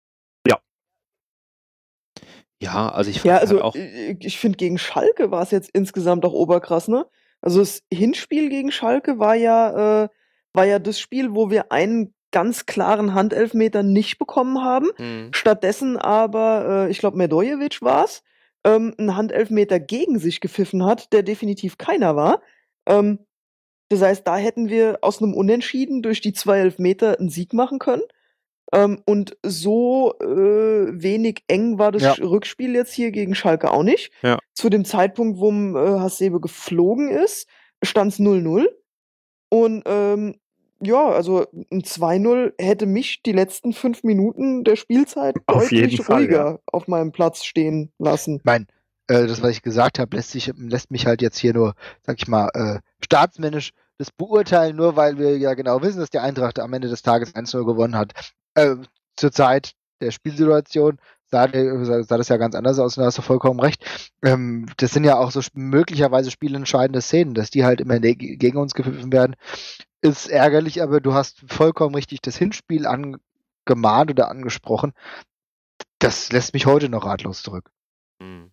Ja, also ich finde, gegen Schalke war es jetzt insgesamt auch oberkrass, ne? Also das Hinspiel gegen Schalke war ja das Spiel, wo wir einen ganz klaren Handelfmeter nicht bekommen haben. Stattdessen aber, ich glaube, Medojevic war es, einen Handelfmeter gegen sich gepfiffen hat, der definitiv keiner war. Das heißt, da hätten wir aus einem Unentschieden durch die 2 Elfmeter einen Sieg machen können. Und so wenig eng war das Rückspiel jetzt hier gegen Schalke auch nicht. Ja. Zu dem Zeitpunkt, wo Hasebe geflogen ist, stand es 0-0. Und also ein 2-0 hätte mich die letzten 5 Minuten der Spielzeit deutlich ruhiger auf meinem Platz stehen lassen. Das, was ich gesagt habe, lässt mich halt jetzt hier nur, sag ich mal, staatsmännisch das beurteilen, nur weil wir ja genau wissen, dass die Eintracht am Ende des Tages 1-0 gewonnen hat. Zur Zeit der Spielsituation sah das ja ganz anders aus und da hast du vollkommen recht. Das sind ja auch so möglicherweise spielentscheidende Szenen, dass die halt immer gegen uns gepfiffen werden. ist ärgerlich, aber du hast vollkommen richtig das Hinspiel gemahnt oder angesprochen. Das lässt mich heute noch ratlos zurück. Hm.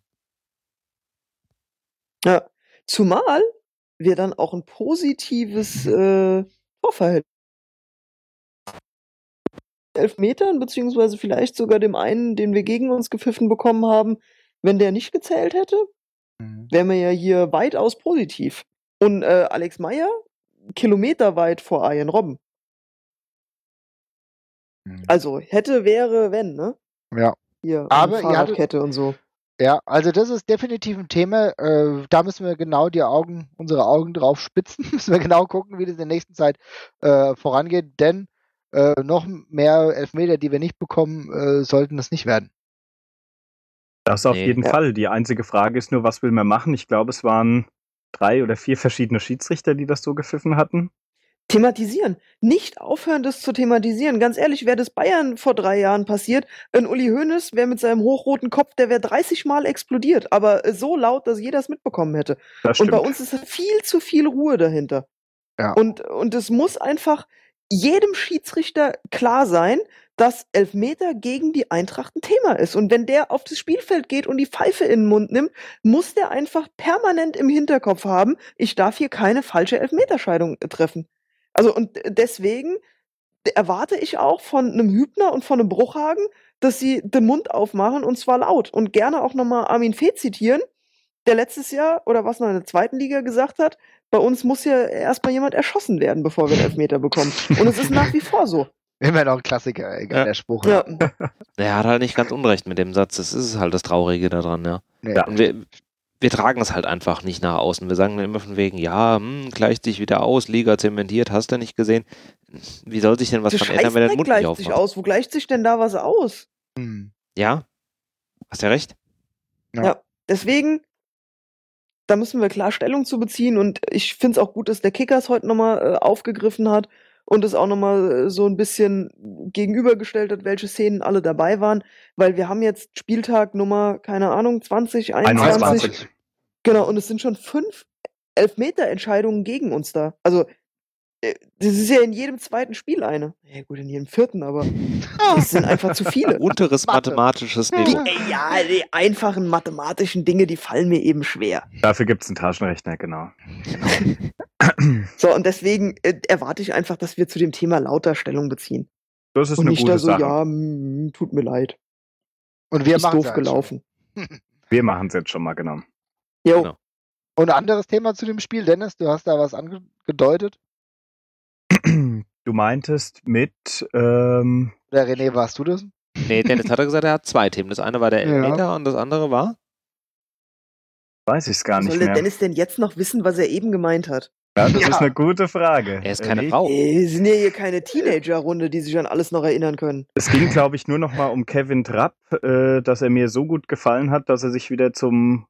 Ja, zumal wir dann auch ein positives Torverhältnis 11 Metern, beziehungsweise vielleicht sogar dem einen, den wir gegen uns gepfiffen bekommen haben, wenn der nicht gezählt hätte, wären wir ja hier weitaus positiv. Und Alex Meyer kilometerweit vor Arjen Robben. Also hätte, wäre, wenn, ne? Ja. Hier, Aber und Fahrradkette und so. Ja, also das ist definitiv ein Thema, da müssen wir genau unsere Augen drauf spitzen, müssen wir genau gucken, wie das in der nächsten Zeit vorangeht, denn noch mehr Elfmeter, die wir nicht bekommen, sollten das nicht werden. Das auf Nee. jeden Ja. Fall. Die einzige Frage ist nur, was will man machen? Ich glaube, es waren 3 oder 4 verschiedene Schiedsrichter, die das so gepfiffen hatten. Thematisieren. Nicht aufhören, das zu thematisieren. Ganz ehrlich, wäre das Bayern vor 3 Jahren passiert, ein Uli Hoeneß wäre mit seinem hochroten Kopf, der wäre 30 Mal explodiert, aber so laut, dass jeder es mitbekommen hätte. Das Und stimmt. bei uns ist viel zu viel Ruhe dahinter. Ja. Und es muss einfach jedem Schiedsrichter klar sein, dass Elfmeter gegen die Eintracht ein Thema ist. Und wenn der auf das Spielfeld geht und die Pfeife in den Mund nimmt, muss der einfach permanent im Hinterkopf haben, ich darf hier keine falsche Elfmeterscheidung treffen. Also und deswegen erwarte ich auch von einem Hübner und von einem Bruchhagen, dass sie den Mund aufmachen und zwar laut. Und gerne auch nochmal Armin Fee zitieren, der letztes Jahr oder was noch in der zweiten Liga gesagt hat, bei uns muss ja erstmal jemand erschossen werden, bevor wir einen Elfmeter bekommen. Und es ist nach wie vor so. Immer noch ein Klassiker, egal, Ja. der Spruch. Ja. Er hat halt nicht ganz unrecht mit dem Satz. Das ist halt das Traurige daran, ja. Nee. Und wir tragen es halt einfach nicht nach außen. Wir sagen dann immer von wegen, ja, gleicht sich wieder aus, Liga zementiert, hast du nicht gesehen. Wie soll sich denn was Der dran ändern, wenn der den Scheißdreck Mund nicht gleicht sich aufmacht? aus. Wo gleicht sich denn da was aus? Hm. Ja, hast ja recht. Ja. Ja. Deswegen, da müssen wir klar Stellung zu beziehen und ich finde es auch gut, dass der Kickers heute nochmal aufgegriffen hat und es auch nochmal so ein bisschen gegenübergestellt hat, welche Szenen alle dabei waren, weil wir haben jetzt Spieltag Nummer, keine Ahnung, 20, 21. 21. Genau, und es sind schon 5 Elfmeter-Entscheidungen gegen uns da. Also, das ist ja in jedem zweiten Spiel eine. Ja gut, in jedem vierten, aber es sind einfach zu viele. Unteres Mathe. mathematisches Niveau. Ja, die einfachen mathematischen Dinge, die fallen mir eben schwer. Dafür gibt es einen Taschenrechner, genau. So, und deswegen erwarte ich einfach, dass wir zu dem Thema lauter Stellung beziehen. Das ist Und eine nicht gute da so, Sache. ja, tut mir leid. Und wir Ist machen doof gelaufen. Wir machen es jetzt schon mal, genau. Jo. Genau. Und ein anderes Thema zu dem Spiel, Dennis, du hast da was angedeutet? Du meintest mit, Oder René, warst du das? Nee, Dennis hat gesagt, er hat 2 Themen. Das eine war der Ja. Elfmeter und das andere war? weiß ich es gar nicht Soll der mehr. Dennis denn jetzt noch wissen, was er eben gemeint hat? Ja, das Ja. ist eine gute Frage. Er ist keine Nee, Frau. Wir sind ja hier keine Teenager-Runde, die sich an alles noch erinnern können. Es ging, glaube ich, nur noch mal um Kevin Trapp, dass er mir so gut gefallen hat, dass er sich wieder zum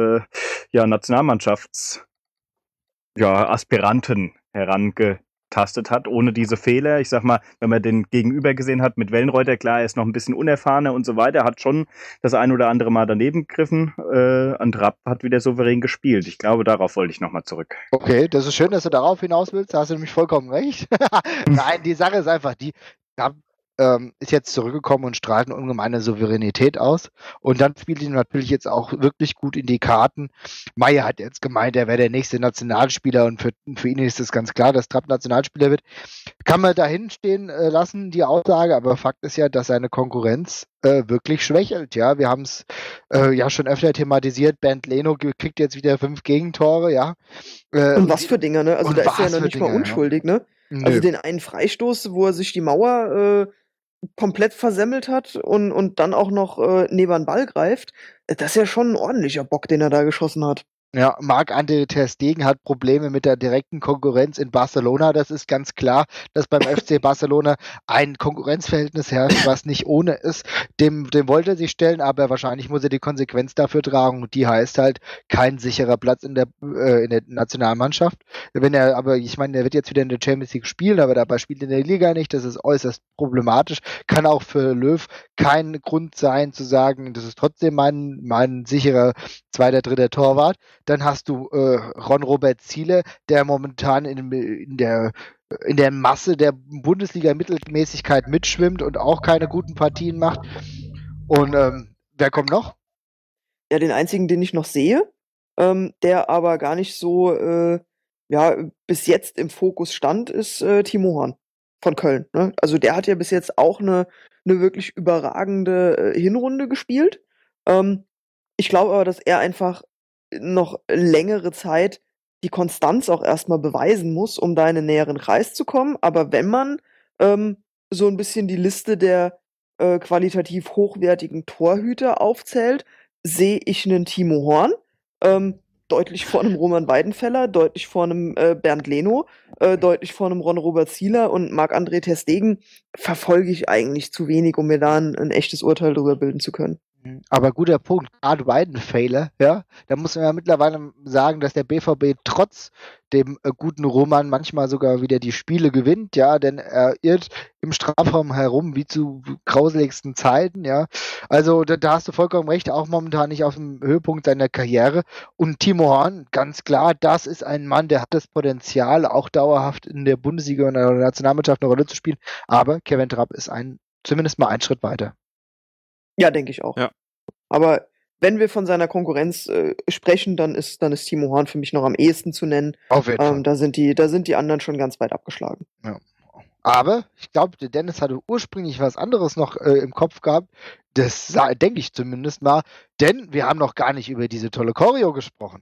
Nationalmannschafts-Aspiranten herangetastet hat, ohne diese Fehler. Ich sag mal, wenn man den Gegenüber gesehen hat mit Wellenreuter, klar, er ist noch ein bisschen unerfahrener und so weiter, hat schon das ein oder andere Mal daneben gegriffen. Und Trapp hat wieder souverän gespielt. Ich glaube, darauf wollte ich noch mal zurück. Okay, das ist schön, dass du darauf hinaus willst. Da hast du nämlich vollkommen recht. Nein, die Sache ist einfach die, Trapp ist jetzt zurückgekommen und strahlt eine ungemeine Souveränität aus. Und dann spielt ihn natürlich jetzt auch wirklich gut in die Karten. Meyer hat jetzt gemeint, er wäre der nächste Nationalspieler und für ihn ist es ganz klar, dass Trapp Nationalspieler wird. Kann man dahin stehen lassen, die Aussage, aber Fakt ist ja, dass seine Konkurrenz wirklich schwächelt. Ja, wir haben es ja schon öfter thematisiert. Bernd Leno kriegt jetzt wieder 5 Gegentore, ja. Und was für Dinger, ne? Also und da ist er ja was noch für nicht mal Dinger, ja. unschuldig, ne? Nö. Also den einen Freistoß, wo er sich die Mauer komplett versemmelt hat und dann auch noch neben den Ball greift, das ist ja schon ein ordentlicher Bock, den er da geschossen hat. Ja, Marc-André ter Stegen hat Probleme mit der direkten Konkurrenz in Barcelona. Das ist ganz klar, dass beim FC Barcelona ein Konkurrenzverhältnis herrscht, was nicht ohne ist. Dem wollte er sich stellen, aber wahrscheinlich muss er die Konsequenz dafür tragen. Und die heißt halt kein sicherer Platz in der Nationalmannschaft. Aber ich meine, der wird jetzt wieder in der Champions League spielen, aber dabei spielt er in der Liga nicht. Das ist äußerst problematisch. Kann auch für Löw kein Grund sein zu sagen, das ist trotzdem mein sicherer zweiter, dritter Torwart. Dann hast du Ron-Robert Ziele, der momentan in der Masse der Bundesliga-Mittelmäßigkeit mitschwimmt und auch keine guten Partien macht. Und wer kommt noch? Ja, den einzigen, den ich noch sehe, der aber gar nicht so, bis jetzt im Fokus stand, ist Timo Horn von Köln. Ne? Also der hat ja bis jetzt auch eine wirklich überragende Hinrunde gespielt. Ich glaube aber, dass er einfach noch längere Zeit die Konstanz auch erstmal beweisen muss, um da in den näheren Kreis zu kommen. Aber wenn man so ein bisschen die Liste der qualitativ hochwertigen Torhüter aufzählt, sehe ich einen Timo Horn, deutlich vor einem Roman Weidenfeller, deutlich vor einem Bernd Leno, deutlich vor einem Ron-Robert Zieler und Marc-André ter Stegen verfolge ich eigentlich zu wenig, um mir da ein echtes Urteil darüber bilden zu können. Aber guter Punkt, gerade Weidenfeller, ja, da muss man ja mittlerweile sagen, dass der BVB trotz dem guten Roman manchmal sogar wieder die Spiele gewinnt, ja, denn er irrt im Strafraum herum wie zu grauseligsten Zeiten, ja. Also da hast du vollkommen recht, auch momentan nicht auf dem Höhepunkt seiner Karriere. Und Timo Horn, ganz klar, das ist ein Mann, der hat das Potenzial, auch dauerhaft in der Bundesliga und in der Nationalmannschaft eine Rolle zu spielen. Aber Kevin Trapp ist zumindest mal einen Schritt weiter. Ja, denke ich auch. Ja. Aber wenn wir von seiner Konkurrenz sprechen, dann ist Timo Horn für mich noch am ehesten zu nennen. Auf jeden Fall. Da sind die anderen schon ganz weit abgeschlagen. Ja. Aber ich glaube, der Dennis hatte ursprünglich was anderes noch im Kopf gehabt. Das denke ich zumindest mal. Denn wir haben noch gar nicht über diese tolle Choreo gesprochen.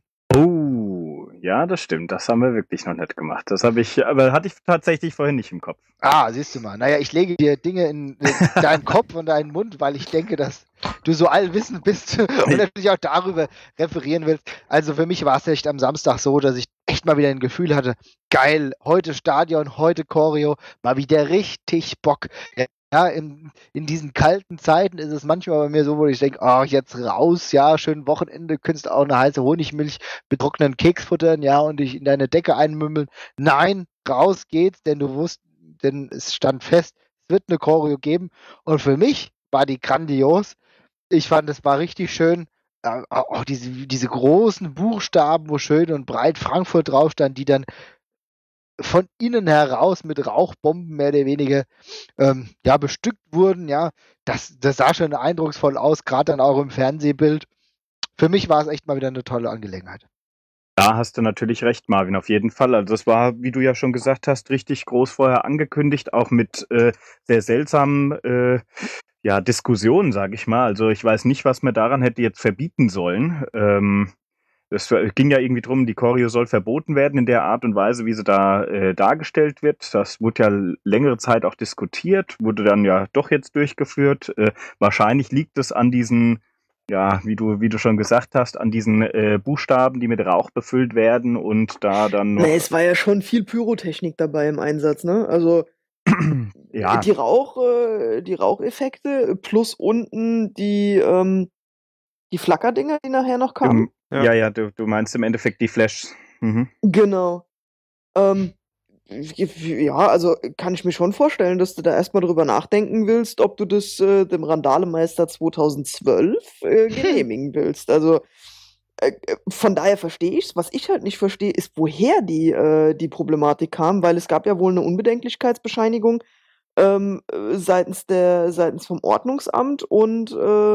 Oh, ja, das stimmt. Das haben wir wirklich noch nicht gemacht. Aber hatte ich tatsächlich vorhin nicht im Kopf. Ah, siehst du mal. Naja, ich lege dir Dinge in deinen Kopf und deinen Mund, weil ich denke, dass du so allwissend bist und natürlich auch darüber referieren willst. Also für mich war es echt am Samstag so, dass ich echt mal wieder ein Gefühl hatte, geil, heute Stadion, heute Choreo, mal wieder richtig Bock. Ja, in diesen kalten Zeiten ist es manchmal bei mir so, wo ich denke, oh, jetzt raus, ja, schön Wochenende, könntest du auch eine heiße Honigmilch mit trockenen Keks futtern, ja, und dich in deine Decke einmümmeln. Nein, raus geht's, denn es stand fest, es wird eine Choreo geben. Und für mich war die grandios. Ich fand, es war richtig schön. Auch diese großen Buchstaben, wo schön und breit Frankfurt drauf stand, die dann von innen heraus mit Rauchbomben mehr oder weniger bestückt wurden. Ja, das sah schon eindrucksvoll aus, gerade dann auch im Fernsehbild. Für mich war es echt mal wieder eine tolle Angelegenheit. Da hast du natürlich recht, Marvin, auf jeden Fall. Also es war, wie du ja schon gesagt hast, richtig groß vorher angekündigt, auch mit sehr seltsamen Diskussionen, sage ich mal. Also ich weiß nicht, was man daran hätte jetzt verbieten sollen. Es ging ja irgendwie drum, die Choreo soll verboten werden in der Art und Weise, wie sie da dargestellt wird. Das wurde ja längere Zeit auch diskutiert, wurde dann ja doch jetzt durchgeführt. Wahrscheinlich liegt es an diesen, ja, wie du schon gesagt hast, an diesen Buchstaben, die mit Rauch befüllt werden und da dann noch. Nee, es war ja schon viel Pyrotechnik dabei im Einsatz, ne? Also Ja. die Raucheffekte plus unten die Flackerdinger, die nachher noch kamen. Ja, du meinst im Endeffekt die Flashs. Mhm. Genau. Ja, also kann ich mir schon vorstellen, dass du da erstmal drüber nachdenken willst, ob du das dem Randalemeister 2012 genehmigen willst. Also von daher verstehe ich's. Was ich halt nicht verstehe, ist, woher die Problematik kam, weil es gab ja wohl eine Unbedenklichkeitsbescheinigung seitens vom Ordnungsamt und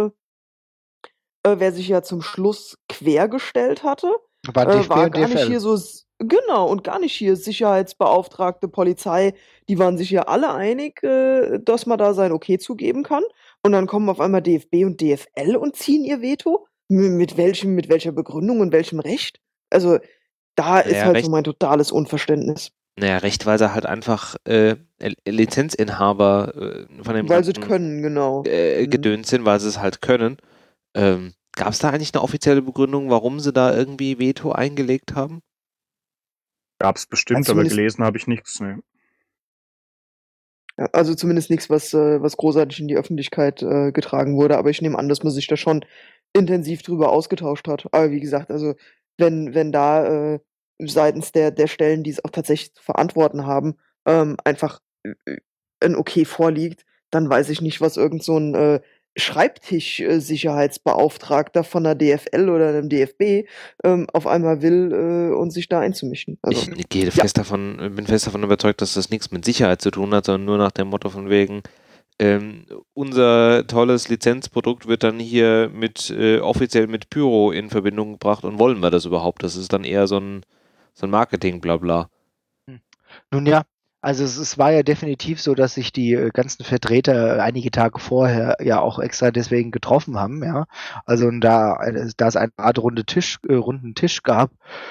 wer sich ja zum Schluss quergestellt hatte, War DFB war und gar nicht DFL. hier so genau, und gar nicht hier Sicherheitsbeauftragte, Polizei, die waren sich ja alle einig, dass man da sein Okay zugeben kann. Und dann kommen auf einmal DFB und DFL und ziehen ihr Veto? Mit welcher Begründung und welchem Recht? Also, da ist Naja, halt Recht. so mein totales Unverständnis. Naja, Recht, weil sie halt einfach Lizenzinhaber von dem Weil sie ganzen können, genau. Gedöns sind, weil sie es halt können. Gab es da eigentlich eine offizielle Begründung, warum sie da irgendwie Veto eingelegt haben? Gab es bestimmt, Also aber zumindest- gelesen habe ich nichts. Ne. Ja, also zumindest nichts, was großartig in die Öffentlichkeit getragen wurde. Aber ich nehme an, dass man sich da schon intensiv drüber ausgetauscht hat. Aber wie gesagt, also wenn da seitens der Stellen, die es auch tatsächlich zu verantworten haben, einfach ein Okay vorliegt, dann weiß ich nicht, was irgend so ein Schreibtisch-Sicherheitsbeauftragter von der DFL oder dem DFB auf einmal will und sich da einzumischen. Also, Ich gehe ja. bin fest davon überzeugt, dass das nichts mit Sicherheit zu tun hat, sondern nur nach dem Motto von wegen, unser tolles Lizenzprodukt wird dann hier offiziell mit Pyro in Verbindung gebracht und wollen wir das überhaupt? Das ist dann eher so ein Marketing-Blabla. Nun ja, also es war ja definitiv so, dass sich die ganzen Vertreter einige Tage vorher ja auch extra deswegen getroffen haben, ja. Also da es eine Art runden Tisch gab.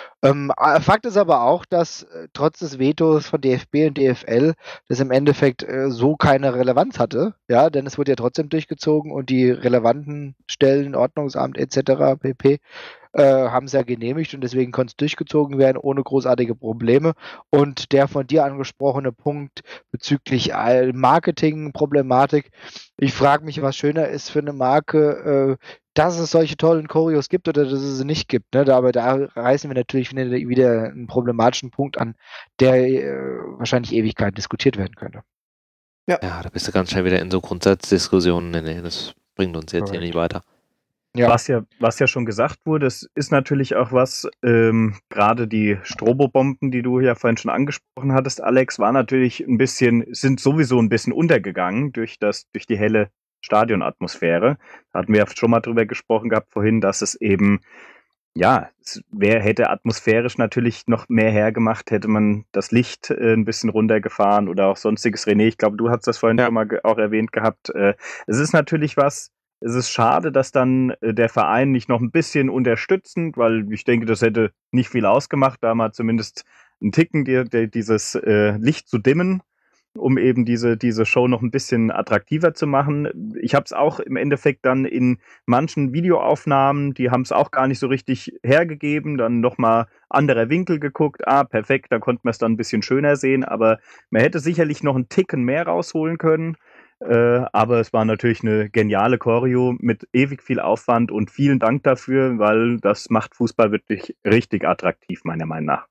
Fakt ist aber auch, dass trotz des Vetos von DFB und DFL das im Endeffekt so keine Relevanz hatte, ja, denn es wurde ja trotzdem durchgezogen und die relevanten Stellen, Ordnungsamt etc. pp. Haben es ja genehmigt und deswegen konnte es durchgezogen werden ohne großartige Probleme. Und der von dir angesprochene Punkt bezüglich Marketing-Problematik, ich frage mich, was schöner ist für eine Marke, dass es solche tollen Choreos gibt oder dass es sie nicht gibt. Ne? Aber da reißen wir natürlich wieder einen problematischen Punkt an, der wahrscheinlich Ewigkeiten diskutiert werden könnte. Ja, da bist du ganz schnell wieder in so Grundsatzdiskussionen. Nee, das bringt uns jetzt hier nicht weiter. Ja. Was ja schon gesagt wurde, es ist natürlich auch was, gerade die Strobobomben, die du ja vorhin schon angesprochen hattest, Alex, sind sowieso ein bisschen untergegangen durch die helle Stadionatmosphäre. Da hatten wir ja schon mal drüber gesprochen gehabt vorhin, dass es eben, ja, hätte atmosphärisch natürlich noch mehr hergemacht, hätte man das Licht ein bisschen runtergefahren oder auch sonstiges. René, ich glaube, du hast das vorhin schon mal auch erwähnt gehabt. Es ist natürlich es ist schade, dass dann der Verein nicht noch ein bisschen unterstützend, weil ich denke, das hätte nicht viel ausgemacht, da mal zumindest einen Ticken dieses Licht zu dimmen, um eben diese Show noch ein bisschen attraktiver zu machen. Ich habe es auch im Endeffekt dann in manchen Videoaufnahmen, die haben es auch gar nicht so richtig hergegeben, dann nochmal anderer Winkel geguckt, perfekt, da konnte man es dann ein bisschen schöner sehen, aber man hätte sicherlich noch einen Ticken mehr rausholen können. Aber es war natürlich eine geniale Choreo mit ewig viel Aufwand und vielen Dank dafür, weil das macht Fußball wirklich richtig attraktiv, meiner Meinung nach.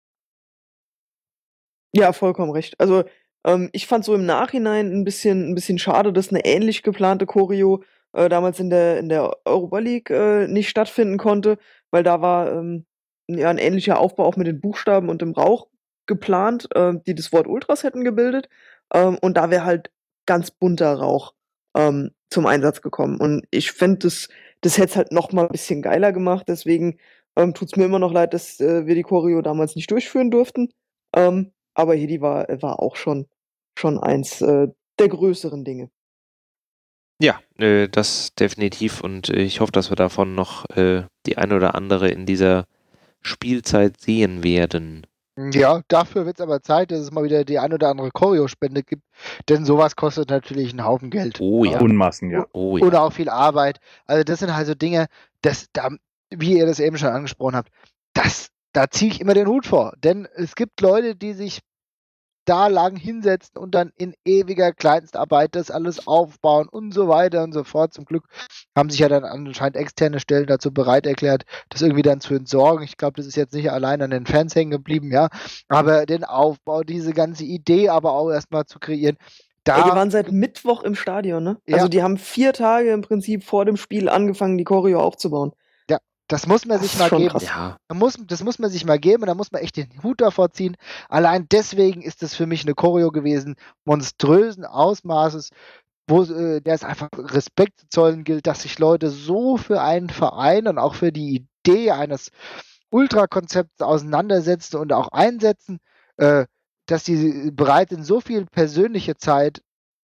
Ja, vollkommen recht. Also, ich fand so im Nachhinein ein bisschen schade, dass eine ähnlich geplante Choreo damals in der Europa League nicht stattfinden konnte, weil da war ja ein ähnlicher Aufbau auch mit den Buchstaben und dem Rauch geplant, die das Wort Ultras hätten gebildet. Und da wäre halt ganz bunter Rauch zum Einsatz gekommen. Und ich finde, das hätte es halt noch mal ein bisschen geiler gemacht. Deswegen tut es mir immer noch leid, dass wir die Choreo damals nicht durchführen durften. Aber Hedi war auch schon eins der größeren Dinge. Ja, das definitiv und ich hoffe, dass wir davon noch die eine oder andere in dieser Spielzeit sehen werden. Ja, dafür wird es aber Zeit, dass es mal wieder die ein oder andere Choreo-Spende gibt, denn sowas kostet natürlich einen Haufen Geld. Oh ja. Unmassen, ja. Oh ja. Oder auch viel Arbeit. Also das sind halt so Dinge, wie ihr das eben schon angesprochen habt, da ziehe ich immer den Hut vor. Denn es gibt Leute, die sich da lang hinsetzen und dann in ewiger Kleinstarbeit das alles aufbauen und so weiter und so fort. Zum Glück haben sich ja dann anscheinend externe Stellen dazu bereit erklärt, das irgendwie dann zu entsorgen. Ich glaube, das ist jetzt nicht allein an den Fans hängen geblieben, ja. Aber den Aufbau, diese ganze Idee aber auch erstmal zu kreieren. Die waren seit Mittwoch im Stadion, ne? Ja. Also die haben 4 Tage im Prinzip vor dem Spiel angefangen, die Choreo aufzubauen. Ja, das muss man sich mal schon geben. krass. Ja, Das muss man sich mal geben und da muss man echt den Hut davor ziehen. Allein deswegen ist es für mich eine Choreo gewesen, monströsen Ausmaßes, wo der es einfach Respekt zu zollen gilt, dass sich Leute so für einen Verein und auch für die Idee eines Ultrakonzepts auseinandersetzen und auch einsetzen, dass sie bereit sind, so viel persönliche Zeit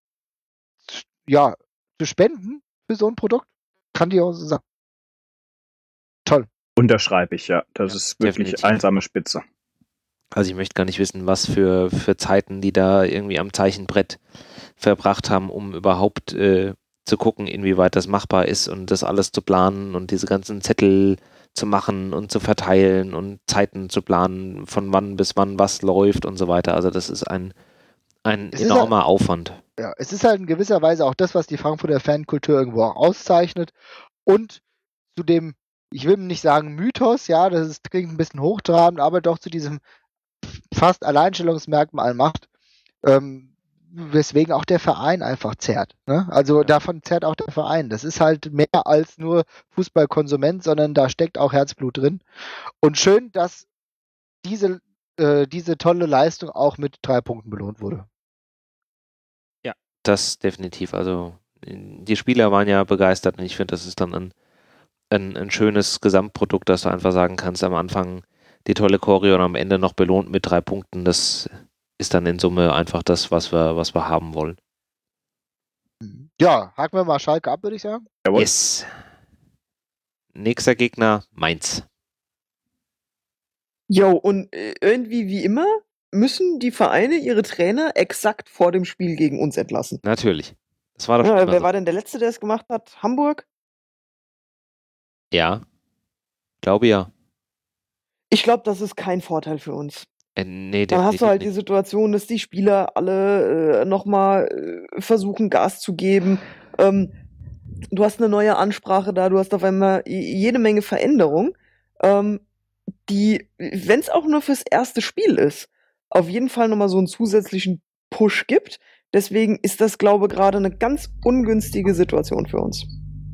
zu spenden für so ein Produkt. Grandiose Sache. Toll. Unterschreibe ich, ja. Das Ja, ist wirklich definitiv. einsame Spitze. also ich möchte gar nicht wissen, was für Zeiten die da irgendwie am Zeichenbrett verbracht haben, um überhaupt zu gucken, inwieweit das machbar ist und das alles zu planen und diese ganzen Zettel zu machen und zu verteilen und Zeiten zu planen, von wann bis wann was läuft und so weiter. Also das ist ein Es ist enormer Aufwand. Ja, es ist halt in gewisser Weise auch das, was die Frankfurter Fankultur irgendwo auch auszeichnet. Und zu dem, ich will nicht sagen Mythos, ja, klingt ein bisschen hochtrabend, aber doch zu diesem fast Alleinstellungsmerkmal macht. weswegen auch der Verein einfach zerrt. Ne? Also Ja. davon zerrt auch der Verein. Das ist halt mehr als nur Fußballkonsument, sondern da steckt auch Herzblut drin. Und schön, dass diese tolle Leistung auch mit 3 Punkten belohnt wurde. Ja, das definitiv. Also die Spieler waren ja begeistert und ich finde, das ist dann ein schönes Gesamtprodukt, dass du einfach sagen kannst, am Anfang die tolle Choreo und am Ende noch belohnt mit 3 Punkten. Das ist dann in Summe einfach das, was wir haben wollen. Ja, haken wir mal Schalke ab, würde ich sagen. Jawohl. Yes. Nächster Gegner, Mainz. Jo, und irgendwie wie immer müssen die Vereine ihre Trainer exakt vor dem Spiel gegen uns entlassen. Natürlich. Das war doch schon Ja, immer wer so. war denn der Letzte, der es gemacht hat? Hamburg? Ja, glaube ja. Ich glaube, das ist kein Vorteil für uns. Nee, Dann hast du definitiv halt die nicht. Situation, dass die Spieler alle nochmal versuchen, Gas zu geben. Du hast eine neue Ansprache da, du hast auf einmal jede Menge Veränderung, die, wenn es auch nur fürs erste Spiel ist, auf jeden Fall nochmal so einen zusätzlichen Push gibt. Deswegen ist das, glaube ich, gerade eine ganz ungünstige Situation für uns.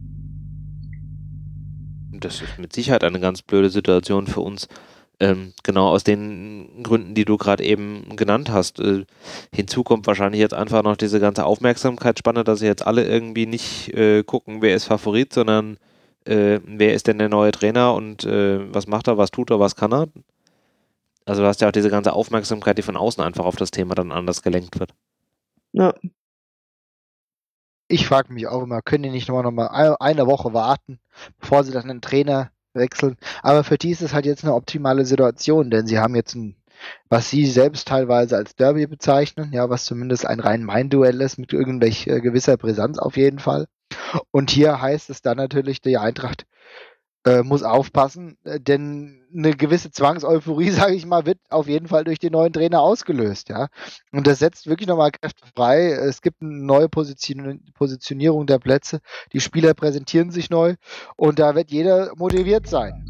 Das ist mit Sicherheit eine ganz blöde Situation für uns. Genau aus den Gründen, die du gerade eben genannt hast. Hinzu kommt wahrscheinlich jetzt einfach noch diese ganze Aufmerksamkeitsspanne, dass sie jetzt alle irgendwie nicht gucken, wer ist Favorit, sondern wer ist denn der neue Trainer und was macht er, was tut er, was kann er. Also du hast ja auch diese ganze Aufmerksamkeit, die von außen einfach auf das Thema dann anders gelenkt wird. Ja. Ich frage mich auch immer, können die nicht noch mal eine Woche warten, bevor sie dann einen Trainer wechseln? Aber für die ist es halt jetzt eine optimale Situation, denn sie haben jetzt was sie selbst teilweise als Derby bezeichnen, ja, was zumindest ein Rhein-Main-Duell ist mit gewisser Brisanz auf jeden Fall. Und hier heißt es dann natürlich, die Eintracht muss aufpassen, denn eine gewisse Zwangseuphorie, sage ich mal, wird auf jeden Fall durch den neuen Trainer ausgelöst, ja. Und das setzt wirklich nochmal Kräfte frei. Es gibt eine neue Positionierung der Plätze. Die Spieler präsentieren sich neu und da wird jeder motiviert sein.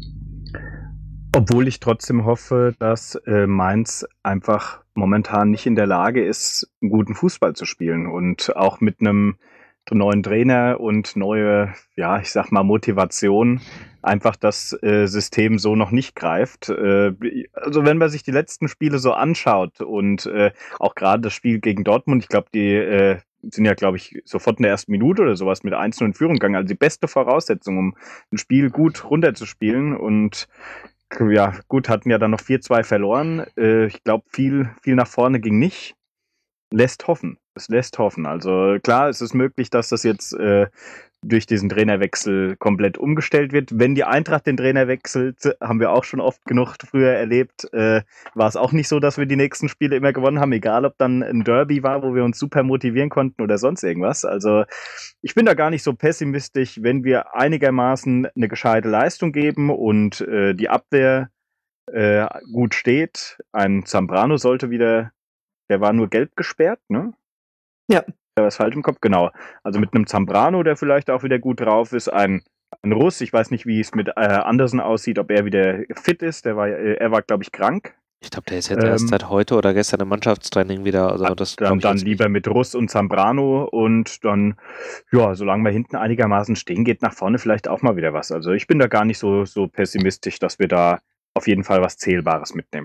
Obwohl ich trotzdem hoffe, dass Mainz einfach momentan nicht in der Lage ist, einen guten Fußball zu spielen und auch mit einem neuen Trainer und neue, ja, ich sag mal, Motivation einfach das System so noch nicht greift. Also wenn man sich die letzten Spiele so anschaut und auch gerade das Spiel gegen Dortmund, ich glaube, die sind ja, glaube ich, sofort in der ersten Minute oder sowas mit 1-0 in Führung gegangen. Also die beste Voraussetzung, um ein Spiel gut runterzuspielen. Und ja, gut, hatten ja dann noch 4-2 verloren. Ich glaube, viel nach vorne ging nicht. Lässt hoffen. Es lässt hoffen. Also klar, es ist möglich, dass das jetzt durch diesen Trainerwechsel komplett umgestellt wird. Wenn die Eintracht den Trainer wechselt, haben wir auch schon oft genug früher erlebt, war es auch nicht so, dass wir die nächsten Spiele immer gewonnen haben, egal ob dann ein Derby war, wo wir uns super motivieren konnten oder sonst irgendwas. Also ich bin da gar nicht so pessimistisch, wenn wir einigermaßen eine gescheite Leistung geben und die Abwehr gut steht. Ein Zambrano sollte wieder, der war nur gelb gesperrt, ne? Ja. Da was falsch im Kopf, genau. Also mit einem Zambrano, der vielleicht auch wieder gut drauf ist, ein Russ, ich weiß nicht, wie es mit Andersen aussieht, ob er wieder fit ist, er war, glaube ich, krank. Ich glaube, der ist jetzt erst seit heute oder gestern im Mannschaftstraining wieder. Also das dann lieber mit Russ und Zambrano und dann, ja, solange man hinten einigermaßen stehen geht, nach vorne vielleicht auch mal wieder was. Also ich bin da gar nicht so pessimistisch, dass wir da auf jeden Fall was Zählbares mitnehmen.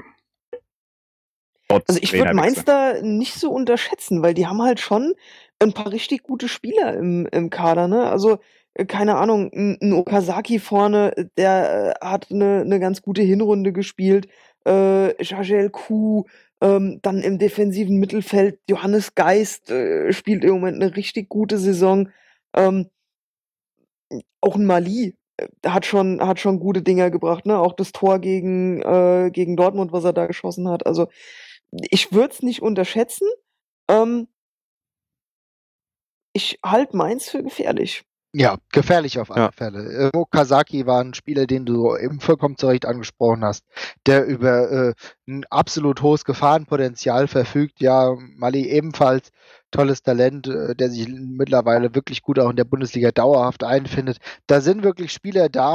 Also ich würde Mainz da nicht so unterschätzen, weil die haben halt schon ein paar richtig gute Spieler im Kader, ne? Also, keine Ahnung, ein Okazaki vorne, der hat eine ganz gute Hinrunde gespielt. Jajel Kuh, dann im defensiven Mittelfeld Johannes Geist spielt im Moment eine richtig gute Saison. Auch ein Mali hat schon gute Dinger gebracht, ne? Auch das Tor gegen Dortmund, was er da geschossen hat. Also, ich würde es nicht unterschätzen. Ich halte Mainz für gefährlich. Ja, gefährlich auf alle Ja. Fälle. Okazaki war ein Spieler, den du eben vollkommen zu Recht angesprochen hast, der über ein absolut hohes Gefahrenpotenzial verfügt. Ja, Mali ebenfalls tolles Talent, der sich mittlerweile wirklich gut auch in der Bundesliga dauerhaft einfindet. Da sind wirklich Spieler da,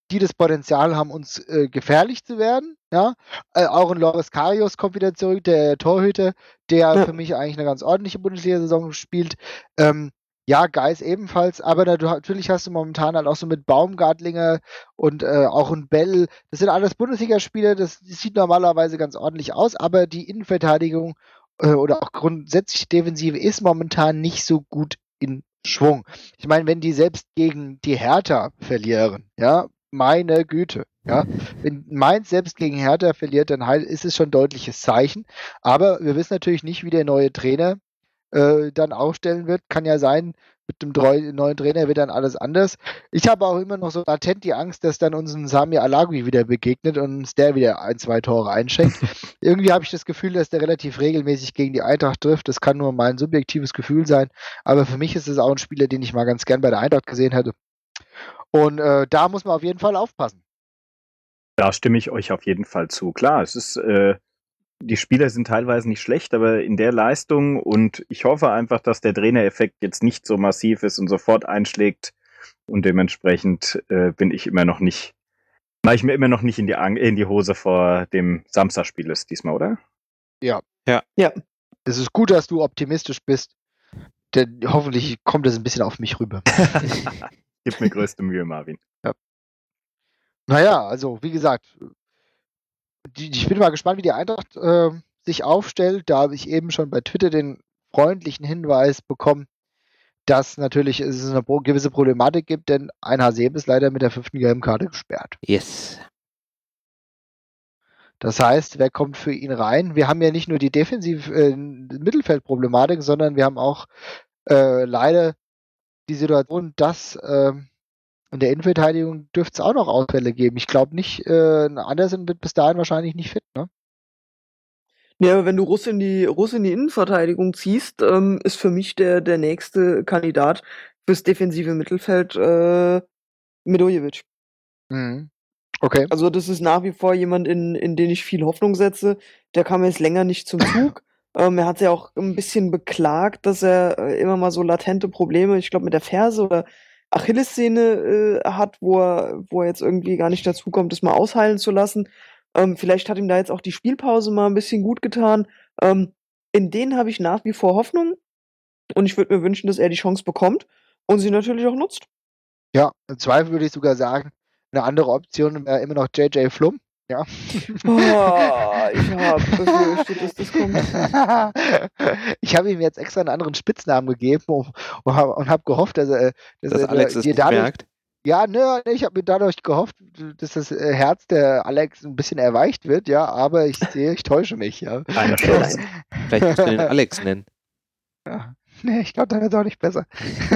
die das Potenzial haben, uns gefährlich zu werden. Ja? Auch ein Loris Karius kommt wieder zurück, der Torhüter, der für mich eigentlich eine ganz ordentliche Bundesliga-Saison spielt. Ja, Geis ebenfalls, aber natürlich hast du momentan halt auch so mit Baumgartlinger und auch ein Bell, das sind alles Bundesligaspieler, das sieht normalerweise ganz ordentlich aus, aber die Innenverteidigung oder auch grundsätzlich Defensive ist momentan nicht so gut in Schwung. Ich meine, wenn die selbst gegen die Hertha verlieren, ja, meine Güte, ja, wenn Mainz selbst gegen Hertha verliert, dann ist es schon ein deutliches Zeichen, aber wir wissen natürlich nicht, wie der neue Trainer dann aufstellen wird. Kann ja sein, mit dem neuen Trainer wird dann alles anders. Ich habe auch immer noch so latent die Angst, dass dann uns ein Sami Alagui wieder begegnet und uns der wieder 1-2 Tore einschenkt. Irgendwie habe ich das Gefühl, dass der relativ regelmäßig gegen die Eintracht trifft. Das kann nur mein subjektives Gefühl sein. Aber für mich ist es auch ein Spieler, den ich mal ganz gern bei der Eintracht gesehen hätte. Und da muss man auf jeden Fall aufpassen. Da stimme ich euch auf jeden Fall zu. Klar, es ist die Spieler sind teilweise nicht schlecht, aber in der Leistung, und ich hoffe einfach, dass der Trainereffekt jetzt nicht so massiv ist und sofort einschlägt, und dementsprechend mache ich mir immer noch nicht in die Hose vor dem Samstagspiel ist diesmal, oder? Ja. Ja. Es ist gut, dass du optimistisch bist, denn hoffentlich kommt es ein bisschen auf mich rüber. Gib mir größte Mühe, Marvin. Ja. Naja, also wie gesagt, ich bin mal gespannt, wie die Eintracht sich aufstellt. Da habe ich eben schon bei Twitter den freundlichen Hinweis bekommen, dass natürlich es eine gewisse Problematik gibt, denn ein Hasebe ist leider mit der 5. gelben Karte gesperrt. Yes. Das heißt, wer kommt für ihn rein? Wir haben ja nicht nur die Mittelfeldproblematik, sondern wir haben auch leider die Situation, dass in der Innenverteidigung dürfte es auch noch Ausfälle geben. Ich glaube nicht, Andersen wird bis dahin wahrscheinlich nicht fit, ne? Ja, aber wenn du Russ in die Innenverteidigung ziehst, ist für mich der nächste Kandidat fürs defensive Mittelfeld Medojevic. Mhm. Okay. Also das ist nach wie vor jemand, in den ich viel Hoffnung setze. Der kam jetzt länger nicht zum Zug. Er hat ja auch ein bisschen beklagt, dass er immer mal so latente Probleme, ich glaube mit der Ferse oder Achillessehne hat, wo er jetzt irgendwie gar nicht dazu kommt, das mal ausheilen zu lassen. Vielleicht hat ihm da jetzt auch die Spielpause mal ein bisschen gut getan. In den habe ich nach wie vor Hoffnung und ich würde mir wünschen, dass er die Chance bekommt und sie natürlich auch nutzt. Ja, im Zweifel würde ich sogar sagen, eine andere Option wäre immer noch JJ Flum. Ja. Oh, ich habe befürchtet, dass das kommt. Ich habe ihm jetzt extra einen anderen Spitznamen gegeben und habe gehofft, dass er Alex es nicht merkt. Ja, ne, ich habe mir dadurch gehofft, dass das Herz der Alex ein bisschen erweicht wird, ja, aber ich sehe, ich täusche mich, ja. Keine Chance. Vielleicht musst du den Alex nennen. Ja. Nee, ich glaube, da wird es auch nicht besser.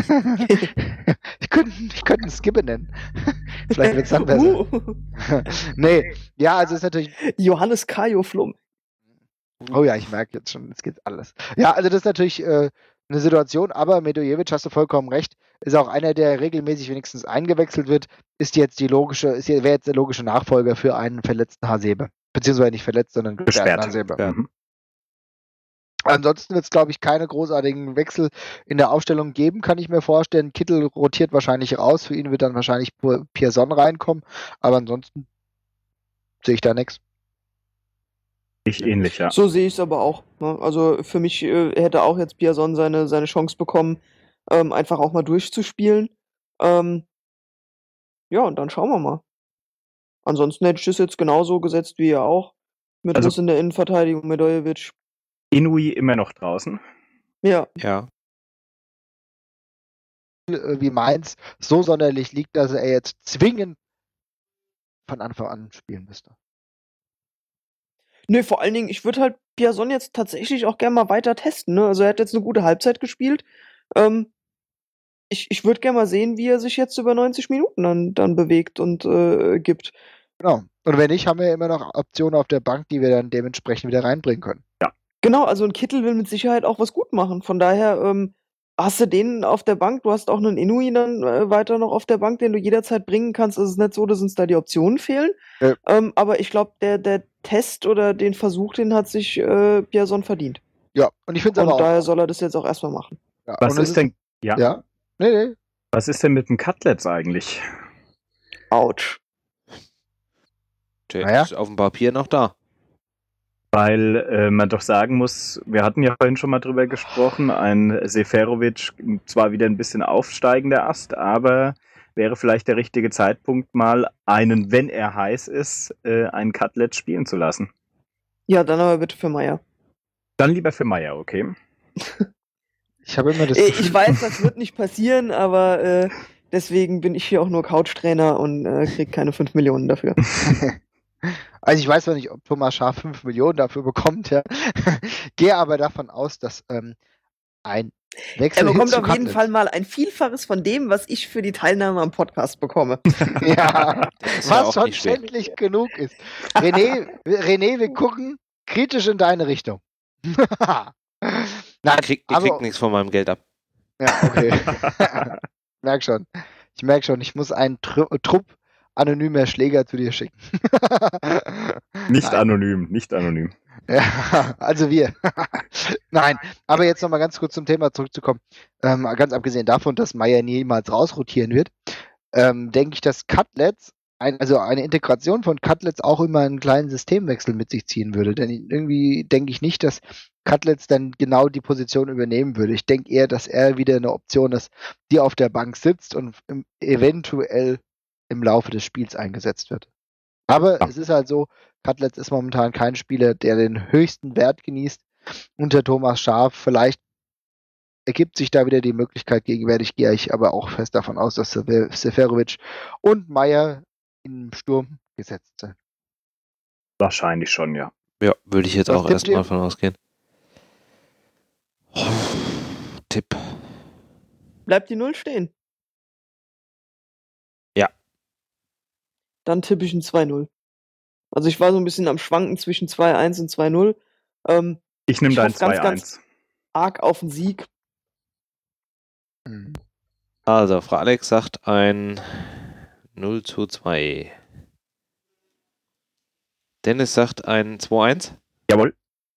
ich könnte einen Skibbe nennen. Vielleicht wird es dann besser. Nee, ja, also ist natürlich. Johannes Kajo Flum. Oh ja, ich merke jetzt schon, es geht alles. Ja, also das ist natürlich eine Situation, aber Medojevic, hast du vollkommen recht, ist auch einer, der regelmäßig wenigstens eingewechselt wird, wäre jetzt der logische Nachfolger für einen verletzten Hasebe. Beziehungsweise nicht verletzt, sondern gesperrten Hasebe. Ja. Ansonsten wird es, glaube ich, keine großartigen Wechsel in der Aufstellung geben, kann ich mir vorstellen. Kittel rotiert wahrscheinlich raus, für ihn wird dann wahrscheinlich Pierson reinkommen, aber ansonsten sehe ich da nichts. Ich ähnlich, ja. So sehe ich es aber auch. Ne? Also für mich hätte auch jetzt Pierson seine Chance bekommen, einfach auch mal durchzuspielen. Ja, und dann schauen wir mal. Ansonsten hätte ich das jetzt genauso gesetzt wie ihr auch. Mit Russ in der Innenverteidigung, Medojevic. Inui immer noch draußen. Ja. Ja. Wie Mainz so sonderlich liegt, dass er jetzt zwingend von Anfang an spielen müsste. Nö, vor allen Dingen, ich würde halt Pierson jetzt tatsächlich auch gerne mal weiter testen. Ne? Also er hat jetzt eine gute Halbzeit gespielt. Ich würde gerne mal sehen, wie er sich jetzt über 90 Minuten dann bewegt und gibt. Genau. Und wenn nicht, haben wir immer noch Optionen auf der Bank, die wir dann dementsprechend wieder reinbringen können. Ja. Genau, also ein Kittel will mit Sicherheit auch was gut machen. Von daher hast du den auf der Bank, du hast auch einen Inui dann weiter noch auf der Bank, den du jederzeit bringen kannst. Es ist nicht so, dass uns da die Optionen fehlen. Aber ich glaube, der Test oder den Versuch, den hat sich Pierson verdient. Ja, und ich finde es aber auch. Und daher soll er das jetzt auch erstmal machen. Ja, Was ist denn? Ja. Ja. Nee. Was ist denn mit den Cutlets eigentlich? Autsch. Der Naja. ist auf dem Papier noch da. Weil man doch sagen muss, wir hatten ja vorhin schon mal drüber gesprochen, ein Seferovic zwar wieder ein bisschen aufsteigender Ast, aber wäre vielleicht der richtige Zeitpunkt, mal einen, wenn er heiß ist, einen Cutlet spielen zu lassen. Ja, dann aber bitte für Meier. Dann lieber für Meier, okay? Ich habe immer das Ich Gefühl, weiß, das wird nicht passieren, aber deswegen bin ich hier auch nur Couchtrainer und krieg keine 5 Millionen dafür. also ich weiß zwar nicht, ob Thomas Schaaf 5 Millionen dafür bekommt, ja. Gehe aber davon aus, dass ein Wechsel Er hin bekommt zu auf jeden Cutlets- Fall mal ein Vielfaches von dem, was ich für die Teilnahme am Podcast bekomme. Ja, Das ist ja was auch schon nicht schwer. schändlich genug ist. René, wir gucken kritisch in deine Richtung. Nein, Ihr kriegt aber nichts von meinem Geld ab. ja, okay. Ich merke schon, ich muss einen Trupp anonymer Schläger zu dir schicken. Nicht Nein. anonym. Ja, also wir. Nein, aber jetzt nochmal ganz kurz zum Thema zurückzukommen. Ganz abgesehen davon, dass Meier niemals rausrotieren wird, denke ich, dass Cutlets, also eine Integration von Cutlets auch immer einen kleinen Systemwechsel mit sich ziehen würde. Denn irgendwie denke ich nicht, dass Cutlets dann genau die Position übernehmen würde. Ich denke eher, dass er wieder eine Option ist, die auf der Bank sitzt und eventuell im Laufe des Spiels eingesetzt wird. Aber Ja. es ist halt so, Cutlets ist momentan kein Spieler, der den höchsten Wert genießt unter Thomas Schaaf. Vielleicht ergibt sich da wieder die Möglichkeit, gegenwärtig gehe ich aber auch fest davon aus, dass Seferovic und Meier im Sturm gesetzt sind. Wahrscheinlich schon, ja. Ja, würde ich jetzt Was auch tippt erstmal ihr? von ausgehen. Tipp. Bleibt die 0 stehen? Ja. Dann tippe ich ein 2-0. Also ich war so ein bisschen am Schwanken zwischen 2-1 und 2-0. Ich nehme Ich dein hoffe ganz, 2-1. ganz arg auf den Sieg. Hm. Also, Frau Alex sagt ein 0:2. Dennis sagt ein 2-1. Jawohl.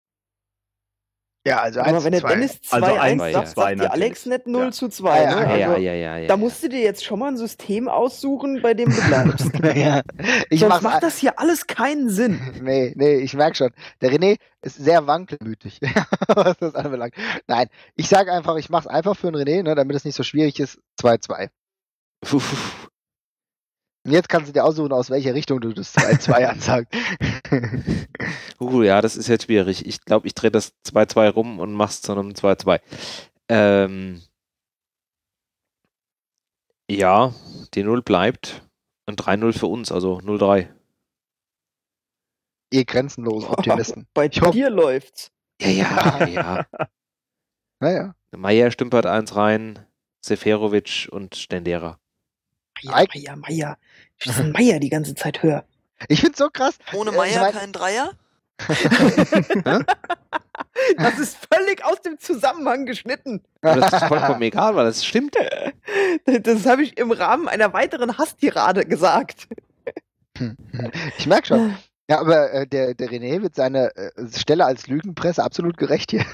Ja, also Aber wenn der 1-2. Dennis 2-1 Also 1 zu sagt, 2 sagt die Alex natürlich. nicht 0:2. Ja, Ne? ja, Also, ja. da musst du dir jetzt schon mal ein System aussuchen, bei dem du bleibst. Ja, ich Sonst mach's macht das hier alles keinen Sinn. Nee, ich merke schon. Der René ist sehr wankelmütig, was das anbelangt. Nein, ich sage einfach, ich mache es einfach für den René, ne, damit es nicht so schwierig ist. 2-2. Und jetzt kannst du dir aussuchen, aus welcher Richtung du das 2-2 ansagst. Ja, das ist jetzt schwierig. Ich glaube, ich drehe das 2-2 rum und mach's zu einem 2-2. Ja, die 0 bleibt. Und 3-0 für uns, also 0-3. Ihr grenzenlosen Optimisten. Bei Ich hoffe- dir läuft's. Ja. Naja. Meier stümpert 1 rein, Seferovic und Stendera. Meier. Ich diesen Meier die ganze Zeit höre. Ich find's so krass. Ohne Ich Meier mein- kein Dreier? Das ist völlig aus dem Zusammenhang geschnitten. Aber das ist vollkommen egal, weil das stimmt. Das habe ich im Rahmen einer weiteren Hasstirade gesagt. Ich merke schon. Ja, aber der René wird seiner Stelle als Lügenpresse absolut gerecht hier.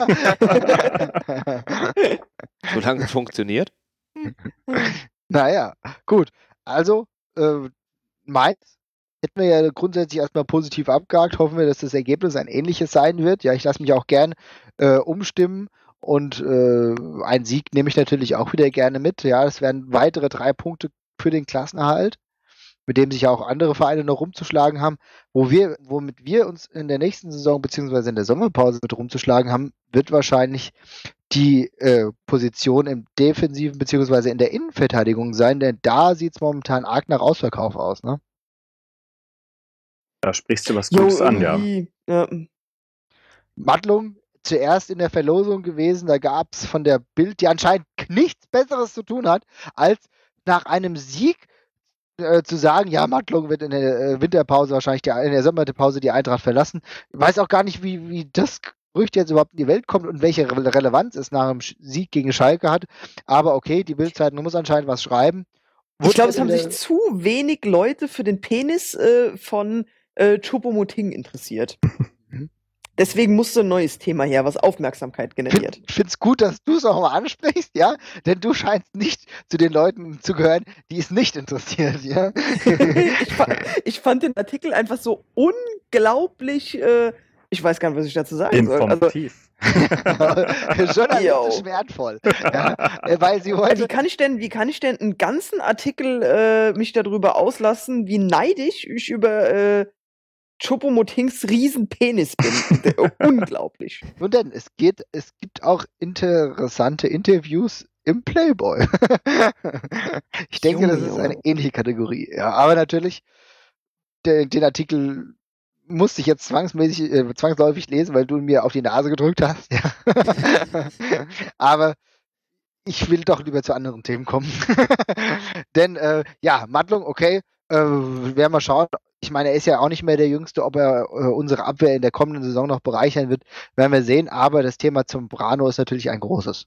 Solange es funktioniert. Naja, gut. Also, Mainz hätten wir ja grundsätzlich erstmal positiv abgehakt. Hoffen wir, dass das Ergebnis ein ähnliches sein wird. Ja, ich lasse mich auch gern umstimmen und einen Sieg nehme ich natürlich auch wieder gerne mit. Ja, es wären weitere 3 Punkte für den Klassenerhalt, mit dem sich ja auch andere Vereine noch rumzuschlagen haben. Womit wir uns in der nächsten Saison beziehungsweise in der Sommerpause mit rumzuschlagen haben, wird wahrscheinlich die Position im Defensiven beziehungsweise in der Innenverteidigung sein, denn da sieht es momentan arg nach Ausverkauf aus, ne? Da sprichst du was Gutes an, ja. Mattlung zuerst in der Verlosung gewesen, da gab es von der Bild, die anscheinend nichts Besseres zu tun hat, als nach einem Sieg zu sagen, ja, Mattlung wird in der Winterpause wahrscheinlich in der Sommerpause die Eintracht verlassen. Ich weiß auch gar nicht, wie das Gerücht jetzt überhaupt in die Welt kommt und welche Relevanz es nach dem Sieg gegen Schalke hat. Aber okay, die Bildzeitung muss anscheinend was schreiben. Ich glaube, es haben sich zu wenig Leute für den Penis von Choupo-Moting interessiert. Deswegen musste ein neues Thema her, was Aufmerksamkeit generiert. Ich finde es gut, dass du es auch mal ansprichst, ja, denn du scheinst nicht zu den Leuten zu gehören, die es nicht interessiert, ja. Ich fand den Artikel einfach so unglaublich, ich weiß gar nicht, was ich dazu sagen soll. Also, Informativ. Journalistisch wertvoll. Ja, weil sie heute. wie kann ich denn einen ganzen Artikel mich darüber auslassen, wie neidisch ich über Choupo-Motings Riesenpenis bin? Unglaublich. Nun denn, es gibt auch interessante Interviews im Playboy. Ich denke, Junge, das ist eine Junge. ähnliche Kategorie. Ja, aber natürlich, den Artikel musste ich jetzt zwangsläufig lesen, weil du mir auf die Nase gedrückt hast. Ja. Aber ich will doch lieber zu anderen Themen kommen. Denn, ja, Madlung, okay, werden wir schauen. Ich meine, er ist ja auch nicht mehr der Jüngste, ob er unsere Abwehr in der kommenden Saison noch bereichern wird, werden wir sehen. Aber das Thema Zambrano ist natürlich ein großes.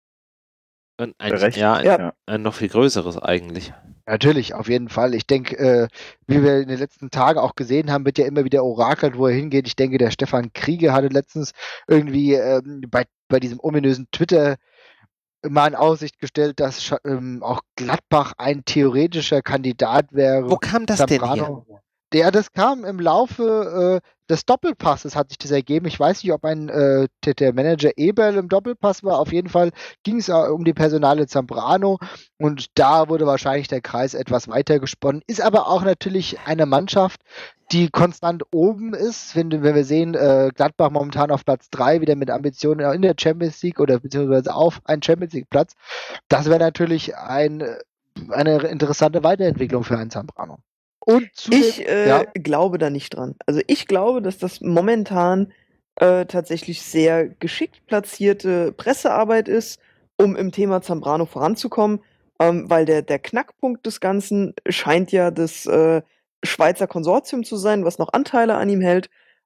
Und Ja. ein noch viel größeres eigentlich. Natürlich, auf jeden Fall. Ich denke, wie wir in den letzten Tagen auch gesehen haben, wird ja immer wieder orakelt, wo er hingeht. Ich denke, der Stefan Kriege hatte letztens irgendwie bei diesem ominösen Twitter mal in Aussicht gestellt, dass auch Gladbach ein theoretischer Kandidat wäre. Wo kam das denn her? Ja, das kam im Laufe des Doppelpasses, hat sich das ergeben. Ich weiß nicht, ob der Manager Eberl im Doppelpass war. Auf jeden Fall ging es um die Personale Zambrano und da wurde wahrscheinlich der Kreis etwas weiter gesponnen. Ist aber auch natürlich eine Mannschaft, die konstant oben ist. Wenn wir sehen, Gladbach momentan auf Platz 3, wieder mit Ambitionen in der Champions League oder beziehungsweise auf einen Champions League Platz. Das wäre natürlich eine interessante Weiterentwicklung für einen Zambrano. Und Ich glaube da nicht dran. Also ich glaube, dass das momentan tatsächlich sehr geschickt platzierte Pressearbeit ist, um im Thema Zambrano voranzukommen, weil der Knackpunkt des Ganzen scheint ja das Schweizer Konsortium zu sein, was noch Anteile an ihm hält.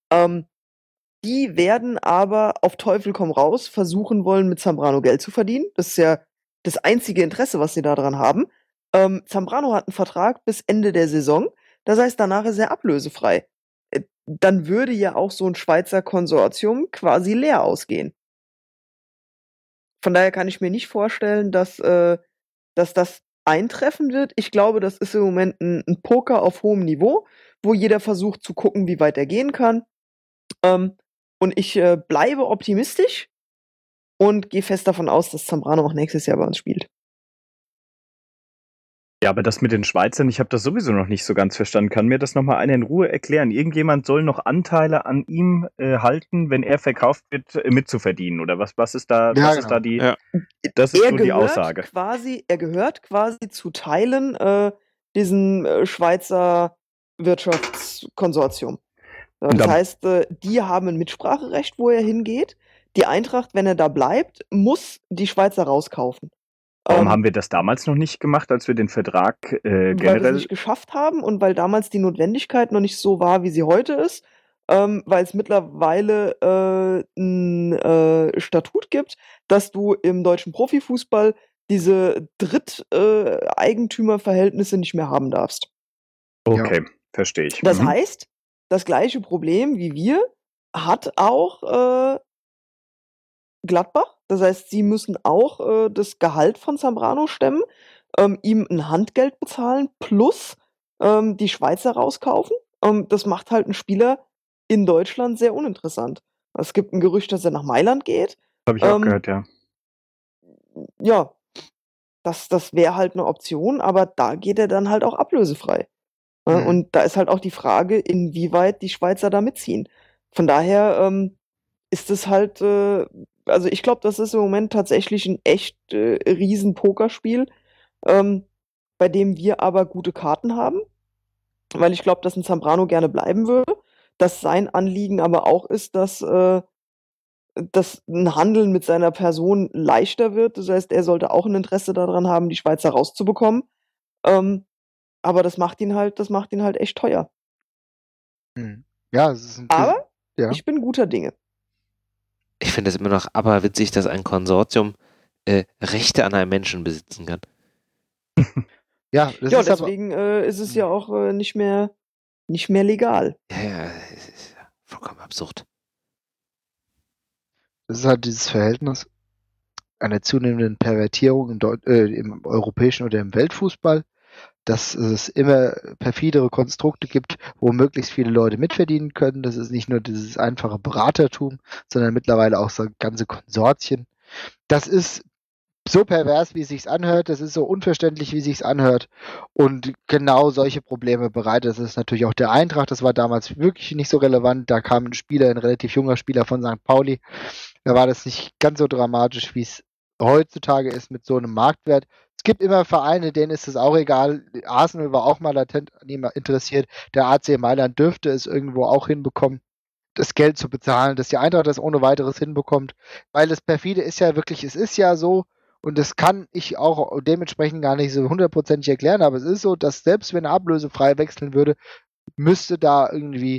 Die werden aber auf Teufel komm raus versuchen wollen, mit Zambrano Geld zu verdienen. Das ist ja das einzige Interesse, was sie daran haben. Zambrano hat einen Vertrag bis Ende der Saison. Das heißt, danach ist er ablösefrei. Dann würde ja auch so ein Schweizer Konsortium quasi leer ausgehen. Von daher kann ich mir nicht vorstellen, dass das eintreffen wird. Ich glaube, das ist im Moment ein Poker auf hohem Niveau, wo jeder versucht zu gucken, wie weit er gehen kann. Und ich bleibe optimistisch und gehe fest davon aus, dass Zambrano auch nächstes Jahr bei uns spielt. Ja, aber das mit den Schweizern, ich habe das sowieso noch nicht so ganz verstanden. Kann mir das nochmal einer in Ruhe erklären? Irgendjemand soll noch Anteile an ihm halten, wenn er verkauft wird, mitzuverdienen? Oder was ist da, Ja, was ist da die, Ja. das ist so die Aussage. Er gehört quasi zu Teilen diesem Schweizer Wirtschaftskonsortium. Und Das dann- heißt, die haben ein Mitspracherecht, wo er hingeht. Die Eintracht, wenn er da bleibt, muss die Schweizer rauskaufen. Warum haben wir das damals noch nicht gemacht, als wir den Vertrag Weil wir es generell... nicht geschafft haben und weil damals die Notwendigkeit noch nicht so war, wie sie heute ist, weil es mittlerweile ein Statut gibt, dass du im deutschen Profifußball diese Dritteigentümerverhältnisse nicht mehr haben darfst. Okay, verstehe ich. Das heißt, das gleiche Problem wie wir hat auch Gladbach. Das heißt, sie müssen auch das Gehalt von Zambrano stemmen, ihm ein Handgeld bezahlen plus die Schweizer rauskaufen. Das macht halt einen Spieler in Deutschland sehr uninteressant. Es gibt ein Gerücht, dass er nach Mailand geht. Habe ich auch gehört, ja. Ja, das wäre halt eine Option, aber da geht er dann halt auch ablösefrei. Und da ist halt auch die Frage, inwieweit die Schweizer da mitziehen. Von daher ist es halt, also ich glaube, das ist im Moment tatsächlich ein echt riesen Pokerspiel, bei dem wir aber gute Karten haben, weil ich glaube, dass ein Zambrano gerne bleiben würde, dass sein Anliegen aber auch ist, dass ein Handeln mit seiner Person leichter wird. Das heißt, er sollte auch ein Interesse daran haben, die Schweizer rauszubekommen. Aber das macht ihn halt echt teuer. Ja, es ist Aber ja. ich bin guter Dinge. Ich finde es immer noch aberwitzig, dass ein Konsortium Rechte an einem Menschen besitzen kann. Ja, das Ja, ist deswegen ist es ja auch nicht mehr legal. Ja, es ist vollkommen absurd. Das ist halt dieses Verhältnis einer zunehmenden Pervertierung im europäischen oder im Weltfußball, dass es immer perfidere Konstrukte gibt, wo möglichst viele Leute mitverdienen können. Das ist nicht nur dieses einfache Beratertum, sondern mittlerweile auch so ganze Konsortien. Das ist so pervers, wie es sich anhört, das ist so unverständlich, wie es sich anhört. Und genau solche Probleme bereitet es natürlich auch der Eintracht. Das war damals wirklich nicht so relevant. Da kam ein relativ junger Spieler von St. Pauli. Da war das nicht ganz so dramatisch, wie es heutzutage ist mit so einem Marktwert. Es gibt immer Vereine, denen ist es auch egal. Arsenal war auch mal latent an ihm interessiert. Der AC Mailand dürfte es irgendwo auch hinbekommen, das Geld zu bezahlen, dass die Eintracht das ohne weiteres hinbekommt. Weil das perfide ist ja wirklich, es ist ja so, und das kann ich auch dementsprechend gar nicht so hundertprozentig erklären, aber es ist so, dass selbst wenn er ablösefrei wechseln würde, müsste da irgendwie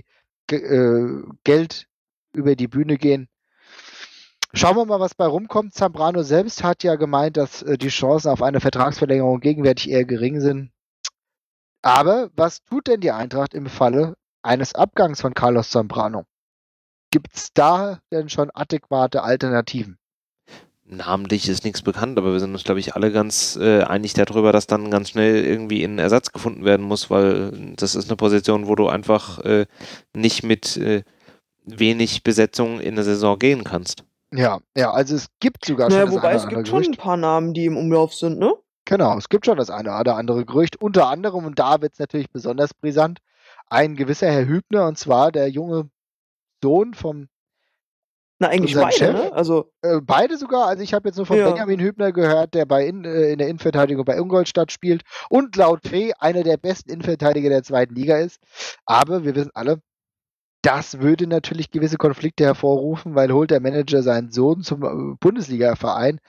Geld über die Bühne gehen. Schauen wir mal, was bei rumkommt. Zambrano selbst hat ja gemeint, dass die Chancen auf eine Vertragsverlängerung gegenwärtig eher gering sind. Aber was tut denn die Eintracht im Falle eines Abgangs von Carlos Zambrano? Gibt es da denn schon adäquate Alternativen? Namentlich ist nichts bekannt, aber wir sind uns, glaube ich, alle ganz einig darüber, dass dann ganz schnell irgendwie ein Ersatz gefunden werden muss, weil das ist eine Position, wo du einfach nicht mit wenig Besetzung in der Saison gehen kannst. Ja, also es gibt sogar schon Naja, das wobei eine es oder gibt andere schon ein Gerücht. paar Namen, die im Umlauf sind, ne? Genau, es gibt schon das eine oder andere Gerücht. Unter anderem, und da wird es natürlich besonders brisant, ein gewisser Herr Hübner, und zwar der junge Sohn von Na, eigentlich unserem beide, Chef. ne? Also, Beide sogar. Also ich habe jetzt nur von ja. Benjamin Hübner gehört, der in der Innenverteidigung bei Ingolstadt spielt und laut Fee einer der besten Innenverteidiger der zweiten Liga ist. Aber wir wissen alle, das würde natürlich gewisse Konflikte hervorrufen, weil holt der Manager seinen Sohn zum Bundesliga-Verein.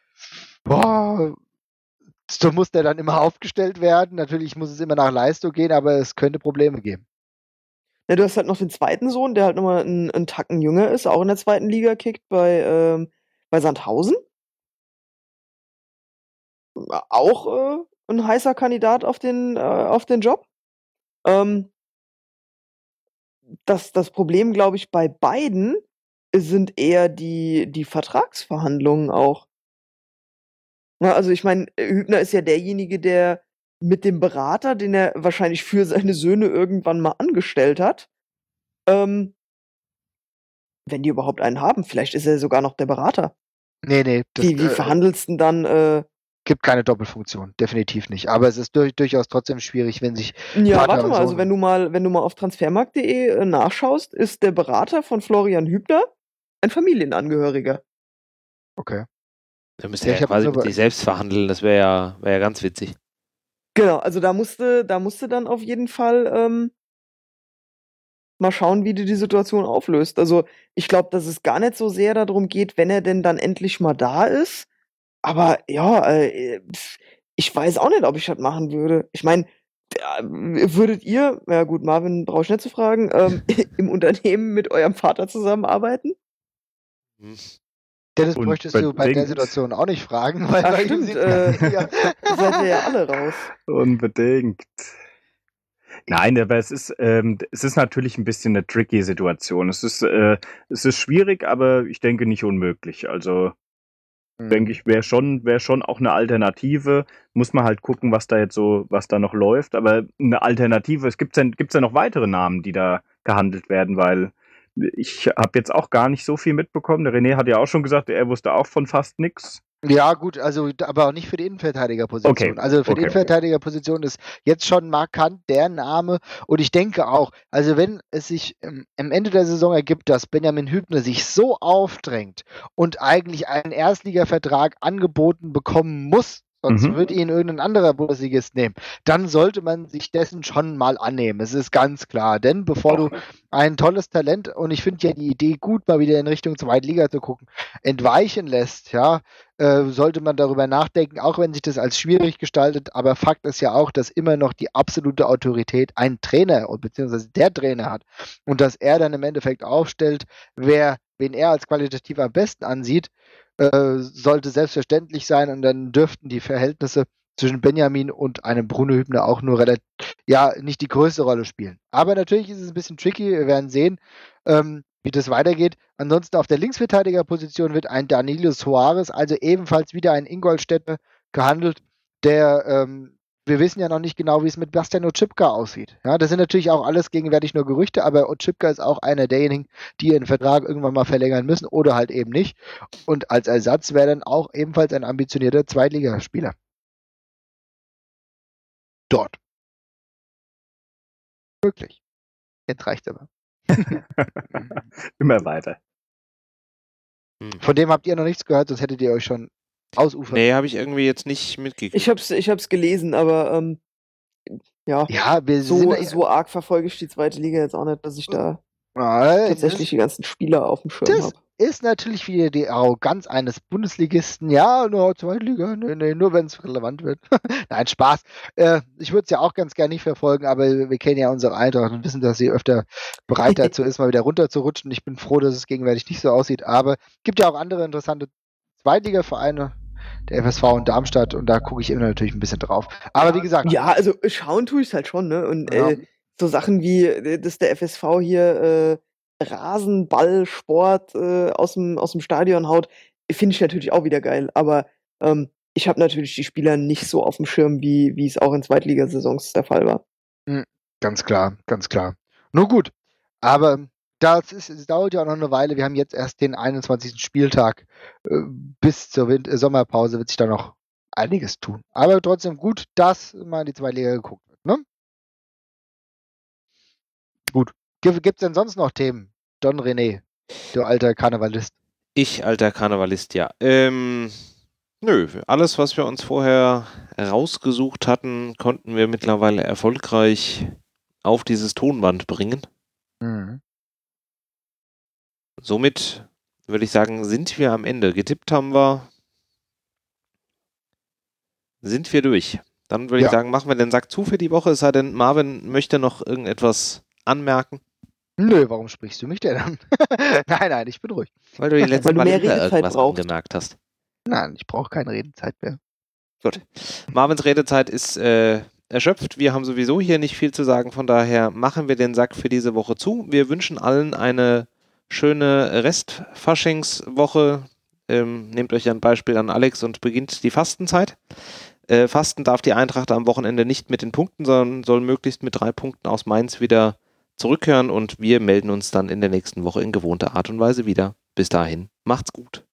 Boah, so muss der dann immer aufgestellt werden. Natürlich muss es immer nach Leistung gehen, aber es könnte Probleme geben. Ja, du hast halt noch den zweiten Sohn, der halt nochmal einen Tacken jünger ist, auch in der zweiten Liga kickt bei Sandhausen. Auch ein heißer Kandidat auf den Job. Das Problem, glaube ich, bei beiden sind eher die Vertragsverhandlungen auch. Ja, also ich meine, Hübner ist ja derjenige, der mit dem Berater, den er wahrscheinlich für seine Söhne irgendwann mal angestellt hat, wenn die überhaupt einen haben, vielleicht ist er sogar noch der Berater. Nee, das Wie verhandelst du denn dann? gibt keine Doppelfunktion, definitiv nicht. Aber es ist durchaus trotzdem schwierig, wenn sich Ja, Vater warte und mal, also Sohn. wenn du mal auf transfermarkt.de nachschaust, ist der Berater von Florian Hübner ein Familienangehöriger. Okay. Da müsste Ja, er ich ja habe quasi nur mit sich selbst verhandeln, das wäre ja ganz witzig. Genau, also da musste dann auf jeden Fall mal schauen, wie du die Situation auflöst. Also ich glaube, dass es gar nicht so sehr darum geht, wenn er denn dann endlich mal da ist. Aber ja, ich weiß auch nicht, ob ich das machen würde. Ich meine, würdet ihr, ja gut, Marvin brauche ich nicht zu fragen, im Unternehmen mit eurem Vater zusammenarbeiten? Hm. Dennis bräuchtest du bei der Unbedingt. Situation auch nicht fragen, weil Ach bei ihm stimmt, sieht's ganz seid ihr ja alle raus. Unbedingt. Nein, aber es ist natürlich ein bisschen eine tricky Situation. Es ist schwierig, aber ich denke nicht unmöglich. Also denke ich, wäre schon auch eine Alternative. Muss man halt gucken, was da noch läuft. Aber eine Alternative, gibt's ja noch weitere Namen, die da gehandelt werden, weil ich habe jetzt auch gar nicht so viel mitbekommen. Der René hat ja auch schon gesagt, er wusste auch von fast nichts. Ja, gut, also aber auch nicht für die Innenverteidigerposition. Okay, Also für die okay. Innenverteidigerposition ist jetzt schon markant der Name. Und ich denke auch, also wenn es sich am Ende der Saison ergibt, dass Benjamin Hübner sich so aufdrängt und eigentlich einen Erstligavertrag angeboten bekommen muss, sonst würde ihn irgendein anderer Bundesligist nehmen, dann sollte man sich dessen schon mal annehmen. Es ist ganz klar. Denn bevor du ein tolles Talent, und ich finde ja die Idee gut, mal wieder in Richtung Zweitliga zu gucken, entweichen lässt, ja, sollte man darüber nachdenken, auch wenn sich das als schwierig gestaltet. Aber Fakt ist ja auch, dass immer noch die absolute Autorität ein Trainer beziehungsweise der Trainer hat und dass er dann im Endeffekt aufstellt, wen er als qualitativ am besten ansieht, sollte selbstverständlich sein, und dann dürften die Verhältnisse zwischen Benjamin und einem Bruno Hübner auch nur nicht die größte Rolle spielen. Aber natürlich ist es ein bisschen tricky, wir werden sehen. wie das weitergeht. Ansonsten auf der Linksverteidigerposition wird ein Danilo Soares, also ebenfalls wieder ein Ingolstädter, gehandelt, der, wir wissen ja noch nicht genau, wie es mit Bastian Oczipka aussieht. Ja, das sind natürlich auch alles gegenwärtig nur Gerüchte, aber Oczipka ist auch einer derjenigen, die ihren Vertrag irgendwann mal verlängern müssen oder halt eben nicht. Und als Ersatz wäre dann auch ebenfalls ein ambitionierter Zweitligaspieler dort. Möglich. Jetzt reicht's aber. Immer weiter. Von dem habt ihr noch nichts gehört, sonst hättet ihr euch schon ausufern. Nee, habe ich irgendwie jetzt nicht mitgekriegt. Ich hab's gelesen, aber ja, Ja, wir so sind arg verfolge ich die zweite Liga jetzt auch nicht, dass ich da Ah, tatsächlich die ganzen Spieler auf dem Schirm das habe. ist natürlich wieder die Arroganz eines Bundesligisten. Ja, nur zweite Liga, nee, nur wenn es relevant wird. Nein, Spaß. Ich würde es ja auch ganz gerne nicht verfolgen, aber wir kennen ja unsere Eintracht und wissen, dass sie öfter bereit dazu ist, mal wieder runterzurutschen. Ich bin froh, dass es gegenwärtig nicht so aussieht, aber es gibt ja auch andere interessante Zweitligavereine, der FSV und Darmstadt, und da gucke ich immer natürlich ein bisschen drauf. Aber wie gesagt, Ja, also schauen tue ich es halt schon, ne? Und Ja. so Sachen wie, dass der FSV hier Rasenballsport aus dem Stadion haut, finde ich natürlich auch wieder geil. Aber ich habe natürlich die Spieler nicht so auf dem Schirm, wie es auch in Zweitligasaisons der Fall war. ganz klar, ganz klar. Nur gut, aber es dauert ja auch noch eine Weile. Wir haben jetzt erst den 21. Spieltag. Bis zur Sommerpause wird sich da noch einiges tun. Aber trotzdem gut, dass mal in die zweite Liga geguckt wird. Ne? Gut. Gibt es denn sonst noch Themen? Don René, du alter Karnevalist. Ich, alter Karnevalist, ja. Nö, alles, was wir uns vorher rausgesucht hatten, konnten wir mittlerweile erfolgreich auf dieses Tonband bringen. Mhm. Somit würde ich sagen, sind wir am Ende. Getippt haben wir. Sind wir durch. Dann würde ich Ja. sagen, machen wir den Sack zu für die Woche. Es sei denn, Marvin möchte noch irgendetwas anmerken, Nö, warum sprichst du mich denn an? Nein, ich bin ruhig. weil du die letzten Weil du Mal mehr immer Redezeit irgendwas brauchst. angemerkt hast. Nein, ich brauche keine Redezeit mehr. Gut. Marvins Redezeit ist erschöpft. Wir haben sowieso hier nicht viel zu sagen. Von daher machen wir den Sack für diese Woche zu. Wir wünschen allen eine schöne Rest-Faschingswoche. Nehmt euch ein Beispiel an Alex und beginnt die Fastenzeit. Fasten darf die Eintracht am Wochenende nicht mit den Punkten, sondern soll möglichst mit 3 Punkten aus Mainz wieder zurückkehren. Und wir melden uns dann in der nächsten Woche in gewohnter Art und Weise wieder. Bis dahin, macht's gut.